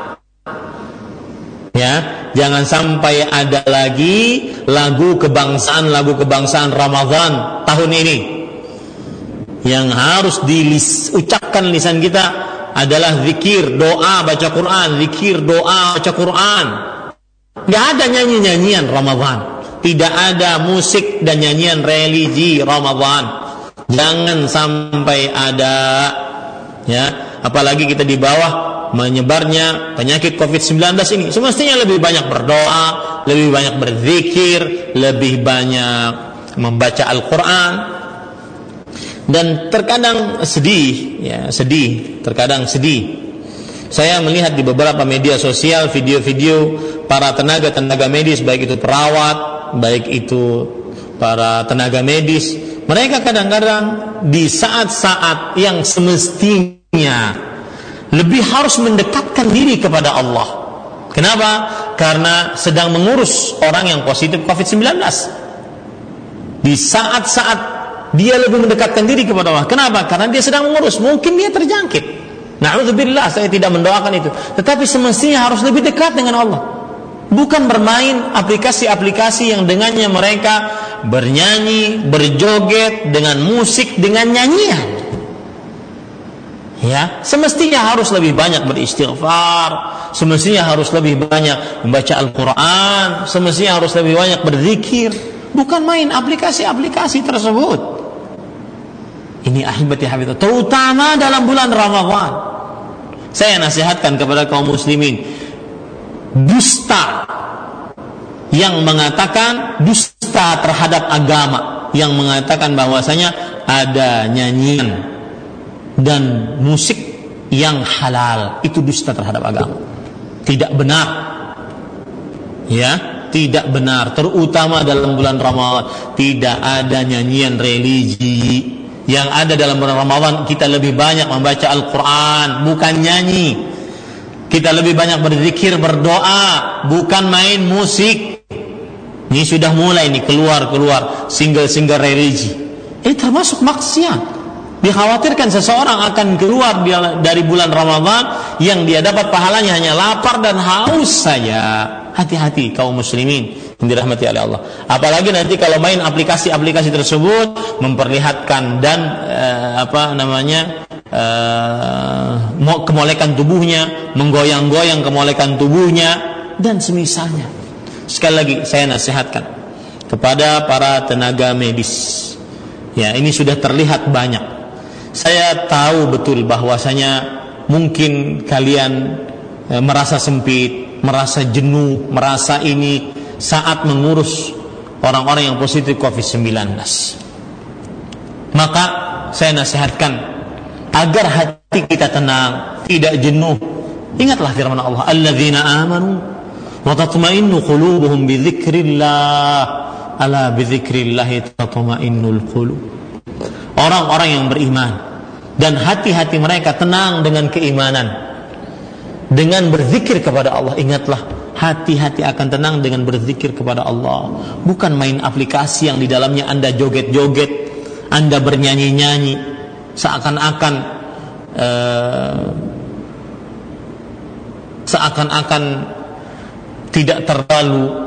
Ya, jangan sampai ada lagi lagu kebangsaan, lagu kebangsaan Ramadan tahun ini. Yang harus diucapkan lisan kita adalah zikir, doa, baca Quran, zikir, doa, baca Quran. Gak ada nyanyi-nyanyian Ramadan, tidak ada musik dan nyanyian religi Ramadan. Jangan sampai ada, ya, apalagi kita di bawah menyebarnya penyakit covid sembilan belas ini. Semestinya lebih banyak berdoa, lebih banyak berzikir, lebih banyak membaca Al-Quran. Dan terkadang sedih, ya, sedih, terkadang sedih. Saya melihat di beberapa media sosial video-video para tenaga-tenaga medis, baik itu perawat, baik itu para tenaga medis, mereka kadang-kadang di saat-saat yang semestinya lebih harus mendekatkan diri kepada Allah. Kenapa? Karena sedang mengurus orang yang positif covid sembilan belas. Di saat-saat dia lebih mendekatkan diri kepada Allah. Kenapa? Karena dia sedang mengurus. Mungkin dia terjangkit. Na'udzubillah, saya tidak mendoakan itu. Tetapi semestinya harus lebih dekat dengan Allah. Bukan bermain aplikasi-aplikasi yang dengannya mereka bernyanyi, berjoget dengan musik, dengan nyanyian. Ya, semestinya harus lebih banyak beristighfar, semestinya harus lebih banyak membaca Al-Quran, semestinya harus lebih banyak berzikir. Bukan main aplikasi-aplikasi tersebut. Ini ahibati habibah, terutama dalam bulan Ramadan. Saya nasihatkan kepada kaum muslimin, dusta yang mengatakan dusta terhadap agama, yang mengatakan bahwasanya ada nyanyian dan musik yang halal, itu dusta terhadap agama. Tidak benar. Ya, tidak benar, terutama dalam bulan Ramadan. Tidak ada nyanyian religi. Yang ada dalam bulan Ramadan, kita lebih banyak membaca Al-Quran, bukan nyanyi. Kita lebih banyak berzikir, berdoa, bukan main musik. Ini sudah mulai nih keluar-keluar single-single religi. Ini termasuk maksiat. Dikhawatirkan seseorang akan keluar dari bulan Ramadan yang dia dapat pahalanya hanya lapar dan haus saja. Hati-hati kaum muslimin yang dirahmati oleh Allah. Apalagi nanti kalau main aplikasi-aplikasi tersebut memperlihatkan dan uh, apa namanya uh, kemolekan tubuhnya, menggoyang-goyang kemolekan tubuhnya dan semisalnya. Sekali lagi saya nasihatkan kepada para tenaga medis. Ya, ini sudah terlihat banyak. Saya tahu betul bahwasanya mungkin kalian uh, merasa sempit, merasa jenuh, merasa ini saat mengurus orang-orang yang positif covid sembilan belas. Maka saya nasihatkan agar hati kita tenang, tidak jenuh. Ingatlah firman Allah, alladzina amanu wa tatma'innu qulubuhum bi dzikrillah, ala bi dzikrillah tatma'innul qulub. Orang-orang yang beriman dan hati-hati mereka tenang dengan keimanan, dengan berzikir kepada Allah. Ingatlah, hati-hati akan tenang dengan berzikir kepada Allah, bukan main aplikasi yang di dalamnya Anda joget-joget, Anda bernyanyi-nyanyi seakan-akan uh, seakan-akan tidak terlalu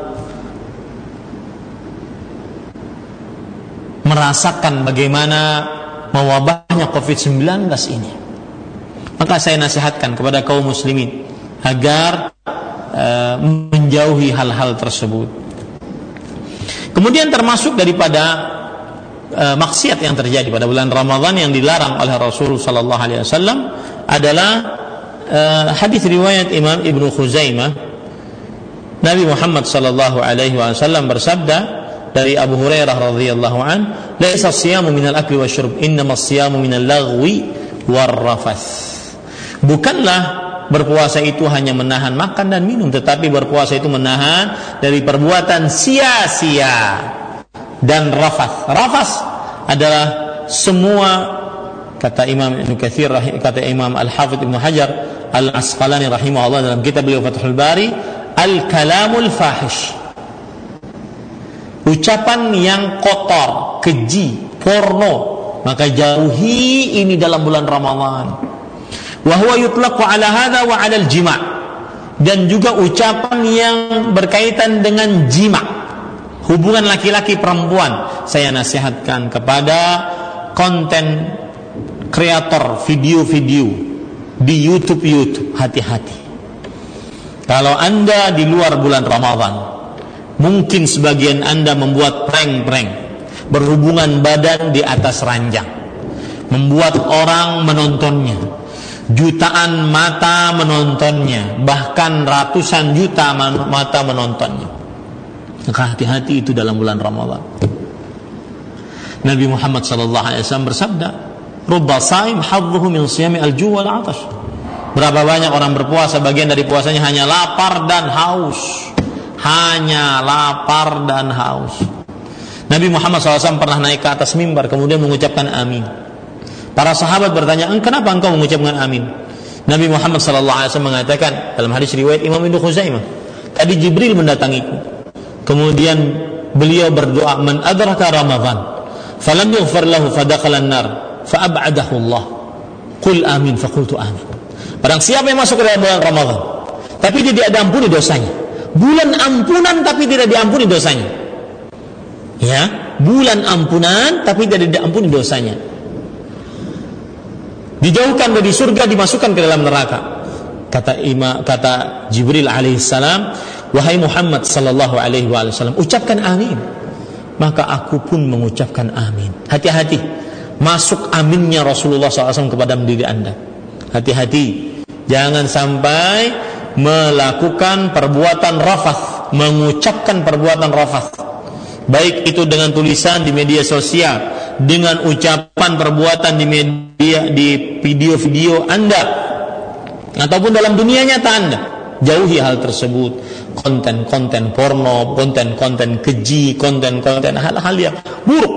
merasakan bagaimana mewabahnya covid sembilan belas ini. Maka saya nasihatkan kepada kaum muslimin agar uh, menjauhi hal-hal tersebut. Kemudian termasuk daripada uh, maksiat yang terjadi pada bulan Ramadan yang dilarang oleh Rasulullah sallallahu alaihi wasallam adalah uh, hadis riwayat Imam Ibnu Khuzaimah. Nabi Muhammad sallallahu alaihi wasallam bersabda dari Abu Hurairah radhiyallahu an, "Laisa as-siyamu minal akli wasyurb, innama as-siyamu minal laghwi warrafath." Bukanlah berpuasa itu hanya menahan makan dan minum, tetapi berpuasa itu menahan dari perbuatan sia-sia dan rafath. Rafath adalah semua, kata Imam Ibnu Katsir, kata Imam Al-Hafidz Ibnu Hajar Al-Asqalani rahimahullah dalam kitab beliau Fathul Bari, al-kalamul fahish, ucapan yang kotor, keji, porno, maka jauhi ini dalam bulan Ramadan. Wa huwa yutlaqu ala hadza wa 'ala al-jima', dan juga ucapan yang berkaitan dengan jima', hubungan laki-laki perempuan. Saya nasihatkan kepada konten kreator video-video di YouTube YouTube, hati-hati. Kalau Anda di luar bulan Ramadan, mungkin sebagian Anda membuat prank-prank, berhubungan badan di atas ranjang, membuat orang menontonnya, jutaan mata menontonnya, bahkan ratusan juta mata menontonnya. Maka hati-hati itu dalam bulan Ramadan. Nabi Muhammad sallallahu alaihi wasallam bersabda, "Rubba shaim hadduhu min siyami al-ju' wal 'atash." Berapa banyak orang berpuasa, bagian dari puasanya hanya lapar dan haus. Hanya lapar dan haus. Nabi Muhammad shallallahu alaihi wasallam pernah naik ke atas mimbar, kemudian mengucapkan amin. Para sahabat bertanya, kenapa engkau mengucapkan amin? Nabi Muhammad shallallahu alaihi wasallam mengatakan dalam hadis riwayat Imam Ibnu Khuzaimah, tadi Jibril mendatangiku, kemudian beliau berdoa, man adraka Ramadan falam yughfar lahu fadakhala an-nar fa'ab'adahu Allah. Qul amin, faqultu amin. Barang siapa yang masuk ke dalam bulan Ramadan tapi dia tidak diampuni dosanya, bulan ampunan tapi tidak diampuni dosanya, ya, bulan ampunan tapi tidak diampuni dosanya, dijauhkan dari surga, dimasukkan ke dalam neraka. Kata ima, kata Jibril alaihissalam, wahai Muhammad sallallahu alaihi wasallam, ucapkan amin. Maka aku pun mengucapkan amin. Hati-hati masuk aminnya Rasulullah sallallahu alaihi wasallam kepada diri Anda. Hati-hati, jangan sampai melakukan perbuatan rafath, mengucapkan perbuatan rafath, baik itu dengan tulisan di media sosial, dengan ucapan perbuatan di media, di video-video Anda, ataupun dalam dunia nyata Anda. Jauhi hal tersebut, konten-konten porno, konten-konten keji, konten-konten hal-hal yang buruk.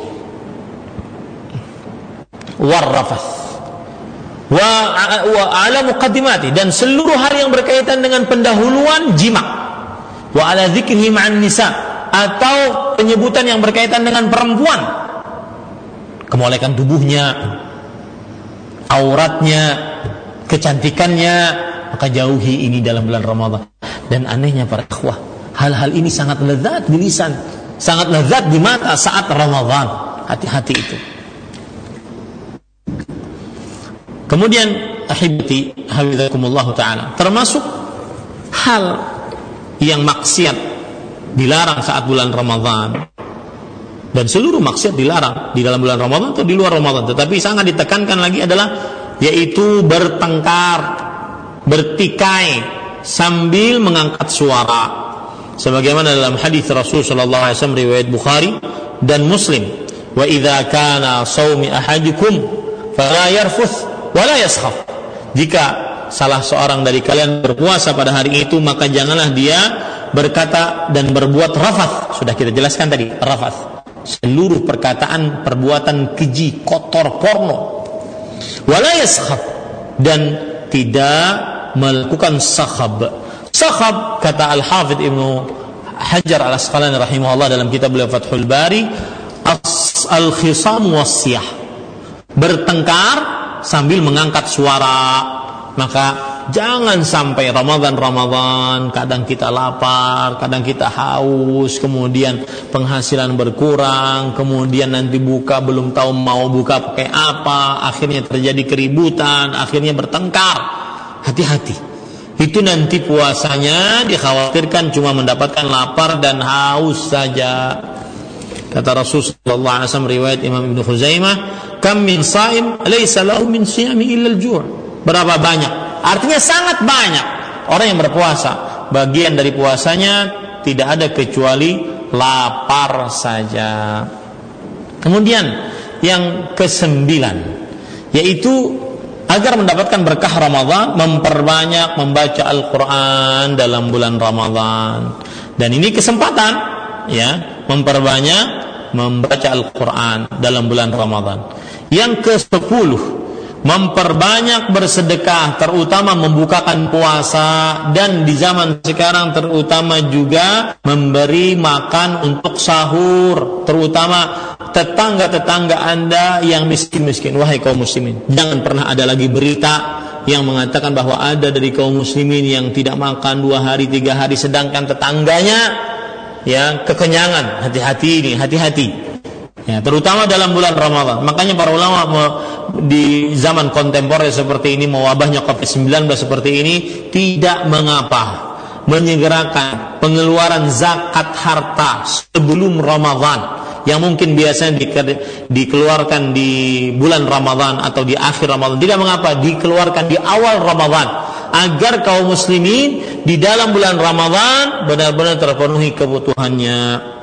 Warrafath wa ala muqaddimati, dan seluruh hal yang berkaitan dengan pendahuluan jima, wa ala dzikrihi ma'an nisa, atau penyebutan yang berkaitan dengan perempuan, kemolekan tubuhnya, auratnya, kecantikannya, maka jauhi ini dalam bulan Ramadan. Dan anehnya para ikhwah, hal-hal ini sangat lezat di lisan, sangat lezat di mata saat Ramadan. Hati-hati itu. Kemudian ahibati hafizakumullah taala, termasuk hal yang maksiat dilarang saat bulan Ramadan, dan seluruh maksiat dilarang di dalam bulan Ramadan atau di luar Ramadan, tetapi sangat ditekankan lagi adalah yaitu bertengkar, bertikai sambil mengangkat suara, sebagaimana dalam hadis Rasul sallallahu alaihi wasallam riwayat Bukhari dan Muslim, wa idza kana shaumi ahadikum fala yarfuth wala yaskhaf. Jika salah seorang dari kalian berpuasa pada hari itu, maka janganlah dia berkata dan berbuat rafath. Sudah kita jelaskan tadi, rafath seluruh perkataan perbuatan keji, kotor, porno. Wala yaskhab, dan tidak melakukan sakhab. Sakhab, kata Al-Hafidh Ibnu Hajar Al-Asqalani rahimahullah dalam kitab beliau Fathul Bari, al-khisam wasyah, bertengkar sambil mengangkat suara. Maka jangan sampai Ramadan-Ramadan kadang kita lapar, kadang kita haus, kemudian penghasilan berkurang, kemudian nanti buka belum tahu mau buka pakai apa, akhirnya terjadi keributan, akhirnya bertengkar. Hati-hati. Itu nanti puasanya dikhawatirkan cuma mendapatkan lapar dan haus saja. Kata Rasulullah sallallahu alaihi wasallam, riwayat Imam Ibnu Khuzaimah, "Kam min sha'im laysa lahu min siyami illa al-ju'." Berapa banyak? Artinya sangat banyak orang yang berpuasa, bagian dari puasanya tidak ada kecuali lapar saja. Kemudian yang kesembilan, yaitu agar mendapatkan berkah Ramadan, memperbanyak membaca Al-Quran dalam bulan Ramadan. Dan ini kesempatan, ya, memperbanyak membaca Al-Quran dalam bulan Ramadan. Yang kesepuluh, memperbanyak bersedekah, terutama membukakan puasa, dan di zaman sekarang terutama juga memberi makan untuk sahur, terutama tetangga-tetangga Anda yang miskin-miskin. Wahai kaum muslimin, jangan pernah ada lagi berita yang mengatakan bahwa ada dari kaum muslimin yang tidak makan dua hari, tiga hari, sedangkan tetangganya ya kekenyangan. Hati-hati ini, hati-hati. Ya, terutama dalam bulan Ramadan. Makanya para ulama di zaman kontemporer seperti ini, mewabahnya covid sembilan belas seperti ini, tidak mengapa menyegerakan pengeluaran zakat harta sebelum Ramadan, yang mungkin biasanya dikeluarkan di bulan Ramadan atau di akhir Ramadan. Tidak mengapa dikeluarkan di awal Ramadan, agar kaum muslimin di dalam bulan Ramadan benar-benar terpenuhi kebutuhannya.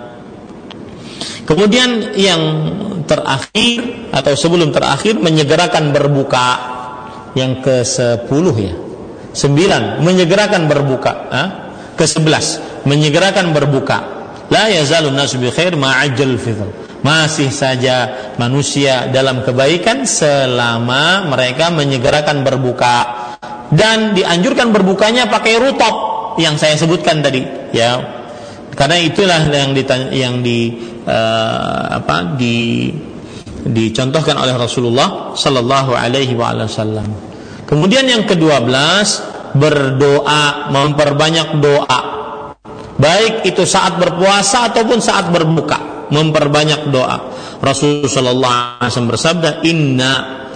Kemudian yang terakhir atau sebelum terakhir, menyegerakan berbuka. Yang ke sepuluh ya, sembilan, menyegerakan berbuka. Hah? Ke sebelas, menyegerakan berbuka. La yazalun nasu bi khair ma'ajjal fitr. Masih saja manusia dalam kebaikan selama mereka menyegerakan berbuka. Dan dianjurkan berbukanya pakai rutop yang saya sebutkan tadi, ya. Karena itulah yang di, yang di uh, apa di dicontohkan oleh Rasulullah sallallahu alaihi wasallam. Kemudian yang kedua belas, berdoa, memperbanyak doa. Baik itu saat berpuasa ataupun saat berbuka, memperbanyak doa. Rasulullah sallallahu alaihi wasallam bersabda, "Inna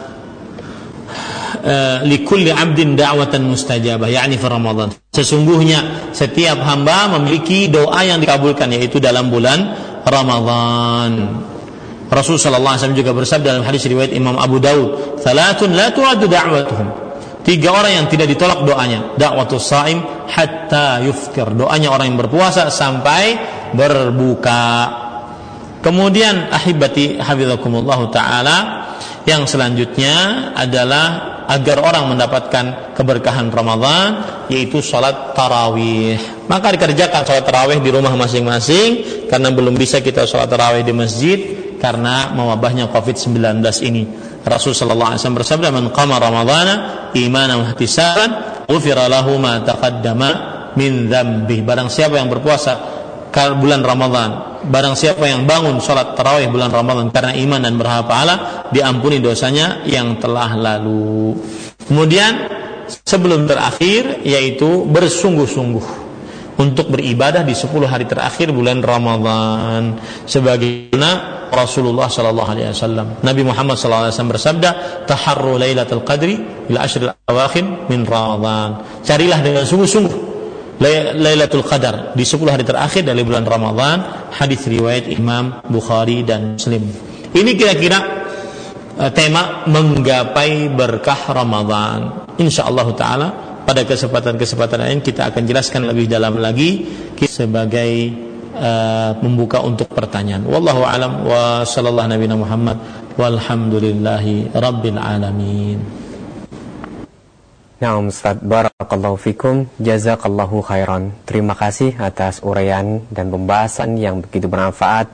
uh, likulli 'abdin da'watan mustajabah," yakni fi Ramadan. Sesungguhnya setiap hamba memiliki doa yang dikabulkan, yaitu dalam bulan Ramadan. Rasulullah sallallahu alaihi wasallam juga bersabda dalam hadis riwayat Imam Abu Daud, "Salatun la tu'addu da'watuhum." Tiga orang yang tidak ditolak doanya. Da'watus shaim hatta yuftir. Doanya orang yang berpuasa sampai berbuka. Kemudian ahibati hafizakumullah taala, yang selanjutnya adalah agar orang mendapatkan keberkahan Ramadan, yaitu sholat tarawih. Maka dikerjakan sholat tarawih di rumah masing-masing, karena belum bisa kita sholat tarawih di masjid karena mewabahnya covid sembilan belas ini. Rasul sallallahu alaihi wasallam bersabda, "Man qama ramadhana imanan wa ihtisaban, ghufira lahu ma taqaddama min dzambi." Barang siapa yang berpuasa bulan Ramadan, barang siapa yang bangun sholat tarawih bulan Ramadan karena iman dan berharap pahala, diampuni dosanya yang telah lalu. Kemudian sebelum terakhir, yaitu bersungguh-sungguh untuk beribadah di sepuluh hari terakhir bulan Ramadan, sebagaimana Rasulullah sallallahu alaihi wasallam, Nabi Muhammad sallallahu alaihi wasallam bersabda, "Taharru lailatul qadri ila ashril awakhir min Ramadan." Carilah dengan sungguh-sungguh Lailatul Qadar di sepuluh hari terakhir dari bulan Ramadan. Hadis riwayat Imam Bukhari dan Muslim. Ini kira-kira uh, tema menggapai berkah Ramadan. Insyaallah taala pada kesempatan-kesempatan lain kita akan jelaskan lebih dalam lagi sebagai uh, membuka untuk pertanyaan. Wallahu a'lam wa sallallahu nabiyana Muhammad walhamdulillahi rabbil alamin. Nah, Ustaz, barakallahu fikum, jazakallahu khairan. Terima kasih atas uraian dan pembahasan yang begitu bermanfaat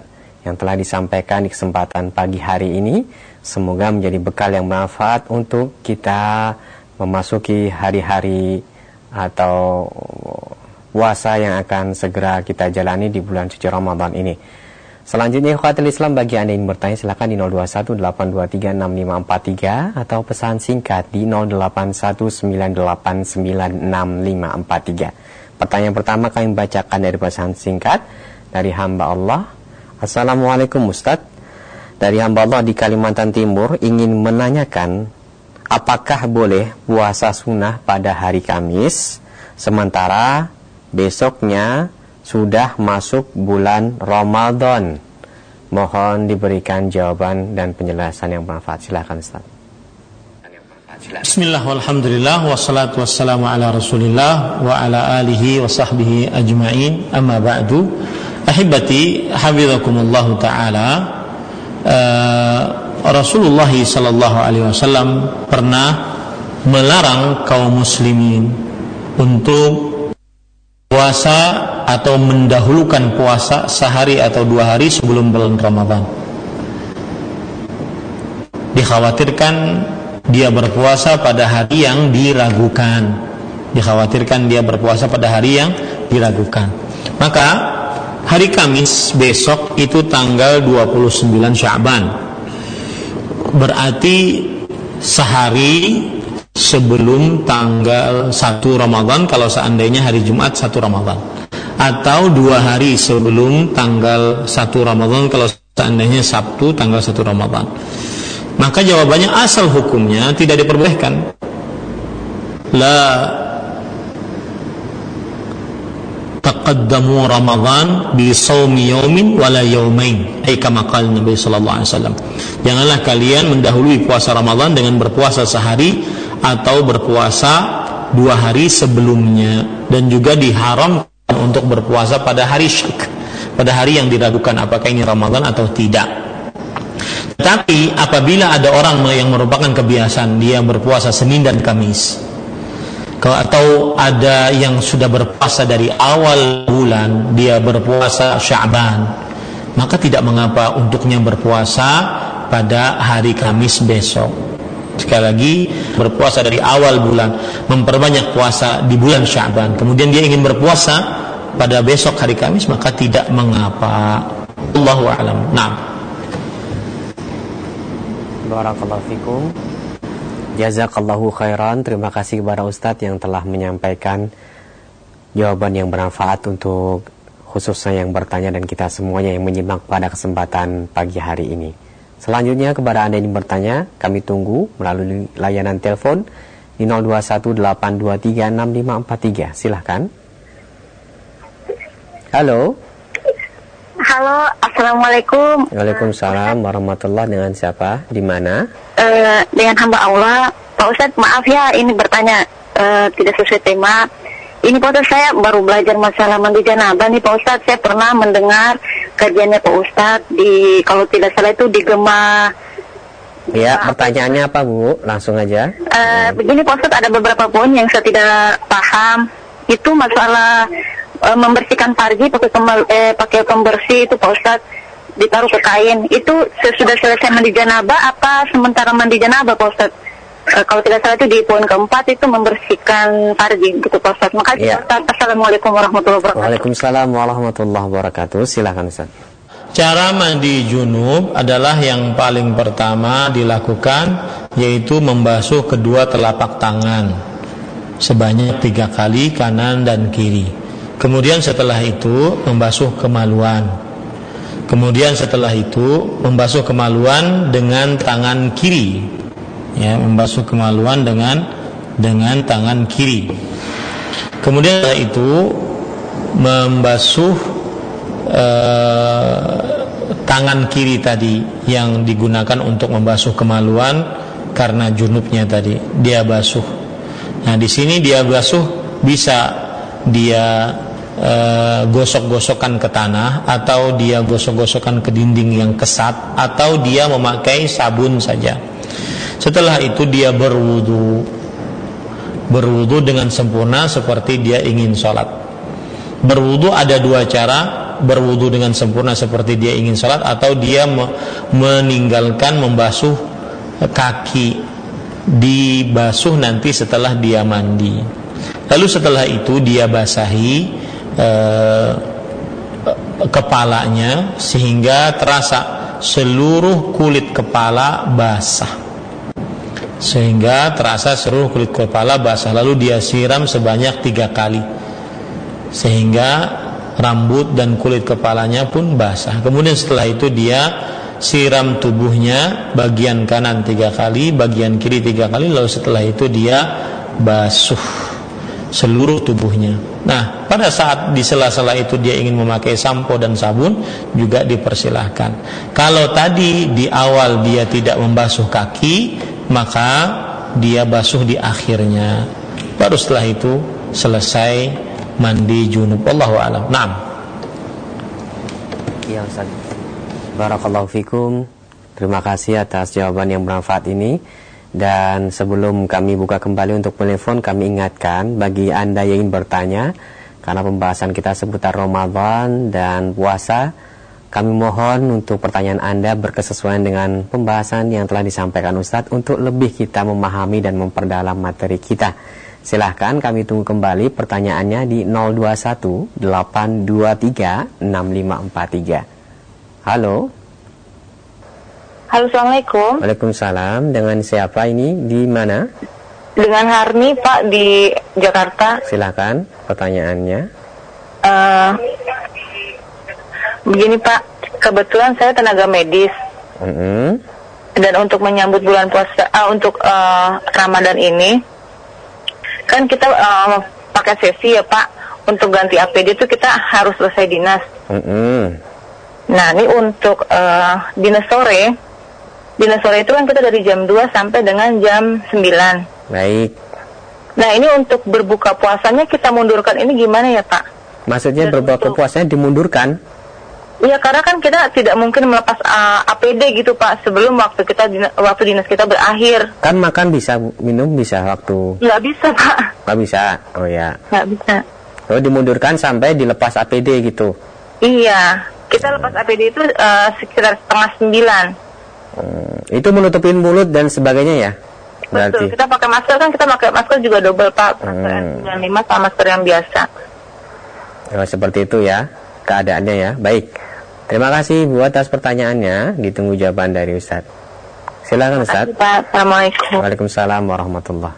yang telah disampaikan di kesempatan pagi hari ini. Semoga menjadi bekal yang bermanfaat untuk kita memasuki hari-hari atau puasa yang akan segera kita jalani di bulan suci Ramadan ini. Selanjutnya, ikhwatul Islam, bagi Anda yang bertanya silakan di nol dua satu delapan dua tiga enam lima empat tiga atau pesan singkat di nol delapan satu sembilan delapan sembilan enam lima empat tiga. Pertanyaan pertama kami bacakan dari pesan singkat dari hamba Allah. Assalamualaikum Ustaz. Dari hamba Allah di Kalimantan Timur ingin menanyakan, apakah boleh puasa sunnah pada hari Kamis sementara besoknya sudah masuk bulan Ramadan? Mohon diberikan jawaban dan penjelasan yang bermanfaat. Silakan Ustaz. Bismillah walhamdulillah wassalatu wassalamu ala Rasulillah wa ala alihi wa sahbihi ajma'in. Amma ba'du. Ahibati hafizakumullah taala. Uh, Rasulullah sallallahu alaihi wasallam pernah melarang kaum muslimin untuk puasa atau mendahulukan puasa sehari atau dua hari sebelum bulan Ramadan. Dikhawatirkan dia berpuasa pada hari yang diragukan. Dikhawatirkan dia berpuasa pada hari yang diragukan. Maka hari Kamis besok itu tanggal dua puluh sembilan Sya'ban. Berarti sehari sebelum tanggal satu Ramadan kalau seandainya hari Jumat satu Ramadan, atau dua hari sebelum tanggal satu Ramadan kalau seandainya Sabtu tanggal satu Ramadan. Maka jawabannya asal hukumnya tidak diperbolehkan. La taqaddamu Ramadan bi shaumi yaumin wala yaumain, ay kama qala Nabi sallallahu alaihi wasallam. Janganlah kalian mendahului puasa Ramadan dengan berpuasa sehari atau berpuasa dua hari sebelumnya, dan juga diharamkan untuk berpuasa pada hari syak, pada hari yang diragukan apakah ini Ramadan atau tidak. Tapi apabila ada orang yang merupakan kebiasaan dia berpuasa Senin dan Kamis, atau ada yang sudah berpuasa dari awal bulan dia berpuasa Sya'ban, maka tidak mengapa untuknya berpuasa pada hari Kamis besok. Sekali lagi, berpuasa dari awal bulan, memperbanyak puasa di bulan Sya'ban, kemudian dia ingin berpuasa pada besok hari Kamis, maka tidak mengapa. Allahu a'lam. Naam. Barakallahu fikum. Jazakallahu khairan. Terima kasih kepada Ustadz yang telah menyampaikan jawaban yang bermanfaat untuk khususnya yang bertanya dan kita semuanya yang menyimak pada kesempatan pagi hari ini. Selanjutnya kepada Anda yang bertanya, kami tunggu melalui layanan telepon di nol dua satu delapan dua tiga enam lima empat tiga. Silahkan. Halo. Halo, assalamualaikum. Waalaikumsalam warahmatullahi. Dengan siapa? Di mana? Uh, dengan hamba Allah. Pak Ustadz, maaf ya, ini bertanya uh, tidak sesuai tema. Ini Pak Ustadz, saya baru belajar masalah mandi janabah nih Pak Ustadz. Saya pernah mendengar kajiannya Pak Ustadz di, kalau tidak salah itu di Gema. Ya, pertanyaannya apa Bu? Langsung aja. Uh, begini Pak Ustadz, ada beberapa poin yang saya tidak paham. Itu masalah uh, membersihkan farji pakai kemal, eh, pakai pembersih itu Pak Ustadz, ditaruh ke kain. Itu sesudah selesai mandi janabah apa sementara mandi janabah Pak Ustadz? Uh, kalau tidak salah itu di poin keempat itu membersihkan farji gitu Pak Ustadz. Makasih ya. Ustadz. Assalamualaikum warahmatullahi wabarakatuh. Waalaikumsalam warahmatullahi wabarakatuh. Silakan Ustaz. Cara mandi junub adalah yang paling pertama dilakukan, yaitu membasuh kedua telapak tangan sebanyak tiga kali kanan dan kiri. Kemudian setelah itu membasuh kemaluan. Kemudian setelah itu membasuh kemaluan dengan tangan kiri. Ya, membasuh kemaluan dengan dengan tangan kiri. Kemudian setelah itu membasuh eh, tangan kiri tadi yang digunakan untuk membasuh kemaluan karena junubnya tadi dia basuh. Nah, di sini dia basuh bisa dia eh, gosok-gosokkan ke tanah, atau dia gosok-gosokkan ke dinding yang kesat, atau dia memakai sabun saja. Setelah itu dia berwudu, berwudu dengan sempurna seperti dia ingin sholat. Berwudu ada dua cara berwudu dengan sempurna seperti dia ingin sholat, atau dia meninggalkan membasuh kaki, dibasuh nanti setelah dia mandi. Lalu setelah itu dia basahi eh, kepalanya sehingga terasa seluruh kulit kepala basah. Sehingga terasa seluruh kulit kepala basah. Lalu dia siram sebanyak tiga kali, sehingga rambut dan kulit kepalanya pun basah. Kemudian setelah itu dia siram tubuhnya, bagian kanan tiga kali, bagian kiri tiga kali. Lalu setelah itu dia basuh seluruh tubuhnya. Nah, pada saat di sela-sela itu dia ingin memakai sampo dan sabun, juga dipersilahkan. Kalau tadi di awal dia tidak membasuh kaki, maka dia basuh di akhirnya. Baru setelah itu selesai mandi junub. Wallahu a'lam. Naam. Ya Ustaz. Barakallahu fikum. Terima kasih atas jawaban yang bermanfaat ini. Dan sebelum kami buka kembali untuk telepon, kami ingatkan bagi Anda yang ingin bertanya, karena pembahasan kita seputar Ramadan dan puasa, kami mohon untuk pertanyaan Anda berkesesuaian dengan pembahasan yang telah disampaikan Ustadz, untuk lebih kita memahami dan memperdalam materi kita. Silahkan kami tunggu kembali pertanyaannya di nol dua satu delapan dua tiga enam lima empat tiga. Halo. Halo, Assalamualaikum. Waalaikumsalam. Dengan siapa ini? Di mana? Dengan Harni, Pak, di Jakarta. Silahkan pertanyaannya. Uh, begini, Pak, kebetulan saya tenaga medis. Mm-hmm. Dan untuk menyambut bulan puasa, uh, untuk uh, Ramadan ini, kan kita uh, pakai sesi ya, Pak. Untuk ganti A P D itu kita harus selesai dinas. Mm-hmm. Nah, ini untuk uh, dinas sore. Dinas sore itu kan kita dari jam dua sampai dengan jam sembilan. Baik. Nah, ini untuk berbuka puasanya kita mundurkan ini gimana ya, Pak? Maksudnya Dan berbuka untuk... puasanya dimundurkan? Iya, karena kan kita tidak mungkin melepas uh, A P D gitu, Pak, sebelum waktu kita dina, waktu dinas kita berakhir. Kan makan bisa, minum bisa waktu? Nggak bisa, Pak. Nggak bisa? Oh ya. Nggak bisa. Oh, dimundurkan sampai dilepas A P D gitu? Iya, kita lepas A P D itu uh, sekitar setengah sembilan. Hmm, itu menutupin mulut dan sebagainya ya? Berarti. Betul, kita pakai masker kan, kita pakai masker juga double, Pak. Masker hmm. N sembilan puluh lima sama masker yang biasa. Oh, seperti itu ya keadaannya ya. Baik. Terima kasih Bu atas pertanyaannya. Ditunggu jawaban dari Ustaz. Silakan Ustaz. Terima kasih, Pak. Assalamualaikum. Waalaikumsalam warahmatullahi.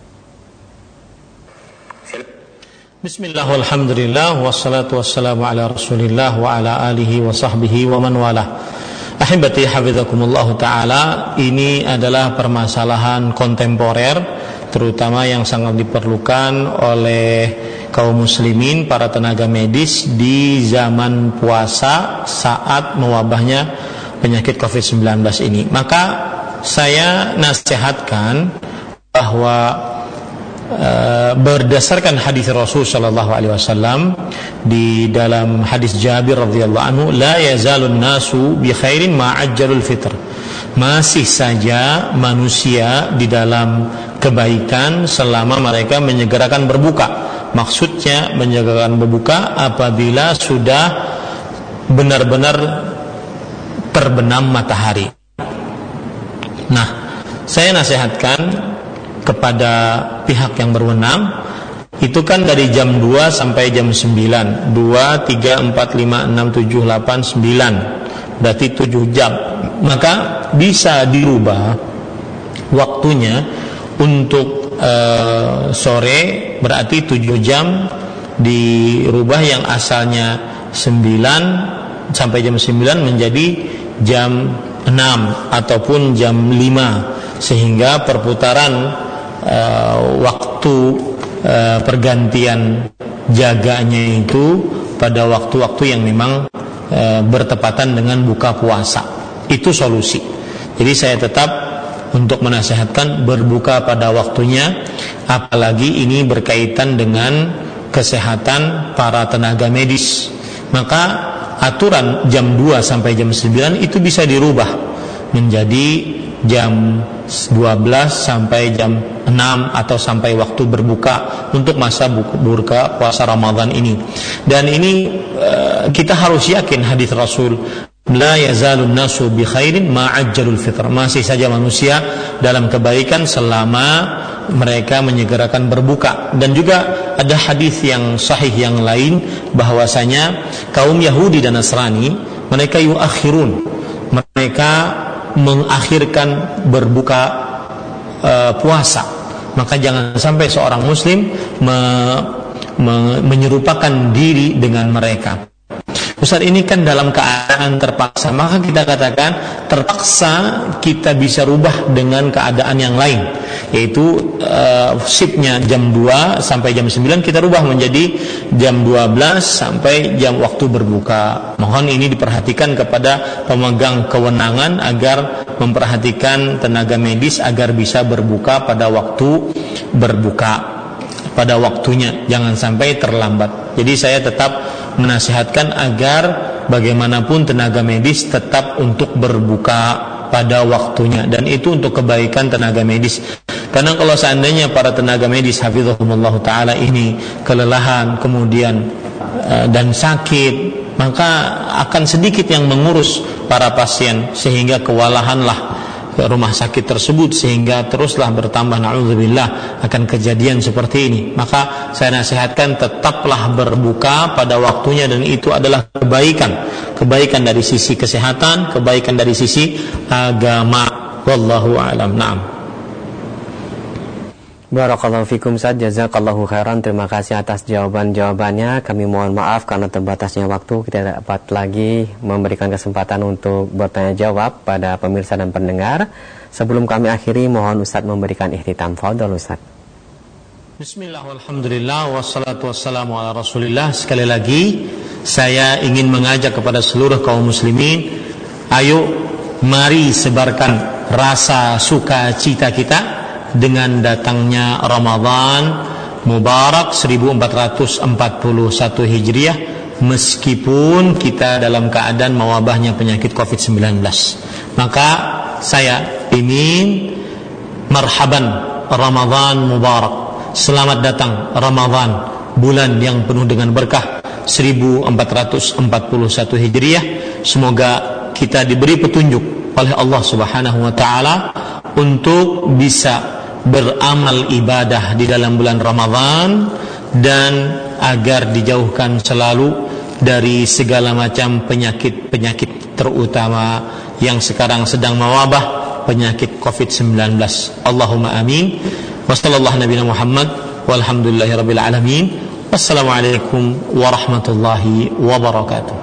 Bismillah, walhamdulillah, wassalatu wassalamu ala rasulillah wa ala alihi wa sahbihi wa man walah. Ahibati hafizakumullah ta'ala, ini adalah permasalahan kontemporer, terutama yang sangat diperlukan oleh kaum muslimin, para tenaga medis di zaman puasa saat mewabahnya penyakit covid sembilan belas ini. Maka saya nasihatkan bahwa Uh, berdasarkan hadis Rasul sallallahu alaihi wasallam, di dalam hadis Jabir radhiyallahu anhu, la yazalun nasu bi khairin ma ajjalul fitr. Masih saja manusia di dalam kebaikan selama mereka menyegerakan berbuka. Maksudnya menyegerakan berbuka apabila sudah benar-benar terbenam matahari. Nah, saya nasihatkan kepada pihak yang berwenang, itu kan dari jam dua sampai jam sembilan, dua, tiga, empat, lima, enam, tujuh, delapan, sembilan, berarti tujuh jam. Maka bisa dirubah waktunya untuk e, sore, berarti tujuh jam dirubah yang asalnya sembilan sampai jam sembilan menjadi jam enam ataupun jam lima, sehingga perputaran Uh, waktu uh, pergantian jaganya itu pada waktu-waktu yang memang uh, bertepatan dengan buka puasa. Itu solusi. Jadi saya tetap untuk menasihatkan berbuka pada waktunya, apalagi ini berkaitan dengan kesehatan para tenaga medis. Maka aturan jam dua sampai jam sembilan itu bisa dirubah menjadi jam dua belas sampai jam enam atau sampai waktu berbuka untuk masa buka puasa Ramadan ini. Dan ini uh, kita harus yakin hadis Rasul, la yazalun nasu bi khairin ma ajjalul fitr. Masih saja manusia dalam kebaikan selama mereka menyegerakan berbuka. Dan juga ada hadis yang sahih yang lain bahwasanya kaum Yahudi dan Nasrani mereka yuakhirun, mereka mengakhirkan berbuka uh, puasa. Maka jangan sampai seorang muslim me, me, menyerupakan diri dengan mereka. Ustaz, ini kan dalam keadaan terpaksa, maka kita katakan terpaksa kita bisa rubah dengan keadaan yang lain, yaitu uh, shiftnya jam dua sampai jam sembilan kita rubah menjadi jam dua belas sampai jam waktu berbuka. Mohon ini diperhatikan kepada pemegang kewenangan agar memperhatikan tenaga medis agar bisa berbuka pada waktu berbuka, pada waktunya, jangan sampai terlambat. Jadi saya tetap menasihatkan agar bagaimanapun tenaga medis tetap untuk berbuka pada waktunya, dan itu untuk kebaikan tenaga medis. Karena kalau seandainya para tenaga medis hafizahumullah ta'ala ini kelelahan kemudian uh, dan sakit, maka akan sedikit yang mengurus para pasien sehingga kewalahanlah rumah sakit tersebut, sehingga teruslah bertambah na'udzubillah akan kejadian seperti ini. Maka saya nasihatkan tetaplah berbuka pada waktunya, dan itu adalah kebaikan kebaikan dari sisi kesehatan, kebaikan dari sisi agama. Wallahu a'lam. Na'am. Barakallahu fikum Ustaz, jazakallahu khairan. Terima kasih atas jawaban-jawabannya. Kami mohon maaf karena terbatasnya waktu, kita tidak dapat lagi memberikan kesempatan untuk bertanya jawab pada pemirsa dan pendengar. Sebelum kami akhiri, mohon Ustaz memberikan ikhtitam. Fadhol Ustaz. Bismillah, walhamdulillah, wassalatu wassalamu ala rasulillah. Sekali lagi saya ingin mengajak kepada seluruh kaum muslimin, ayo mari sebarkan rasa sukacita kita dengan datangnya Ramadan Mubarak seribu empat ratus empat puluh satu Hijriah, meskipun kita dalam keadaan mewabahnya penyakit covid sembilan belas. Maka saya ingin marhaban Ramadan Mubarak, selamat datang Ramadan, bulan yang penuh dengan berkah seribu empat ratus empat puluh satu Hijriah. Semoga kita diberi petunjuk oleh Allah Subhanahu wa taala untuk bisa beramal ibadah di dalam bulan Ramadan, dan agar dijauhkan selalu dari segala macam penyakit-penyakit, terutama yang sekarang sedang mewabah, penyakit covid sembilan belas. Allahumma amin. Wa sallallahu nabiyana Muhammad walhamdulillahi rabbil alamin. Wassalamualaikum warahmatullahi wabarakatuh.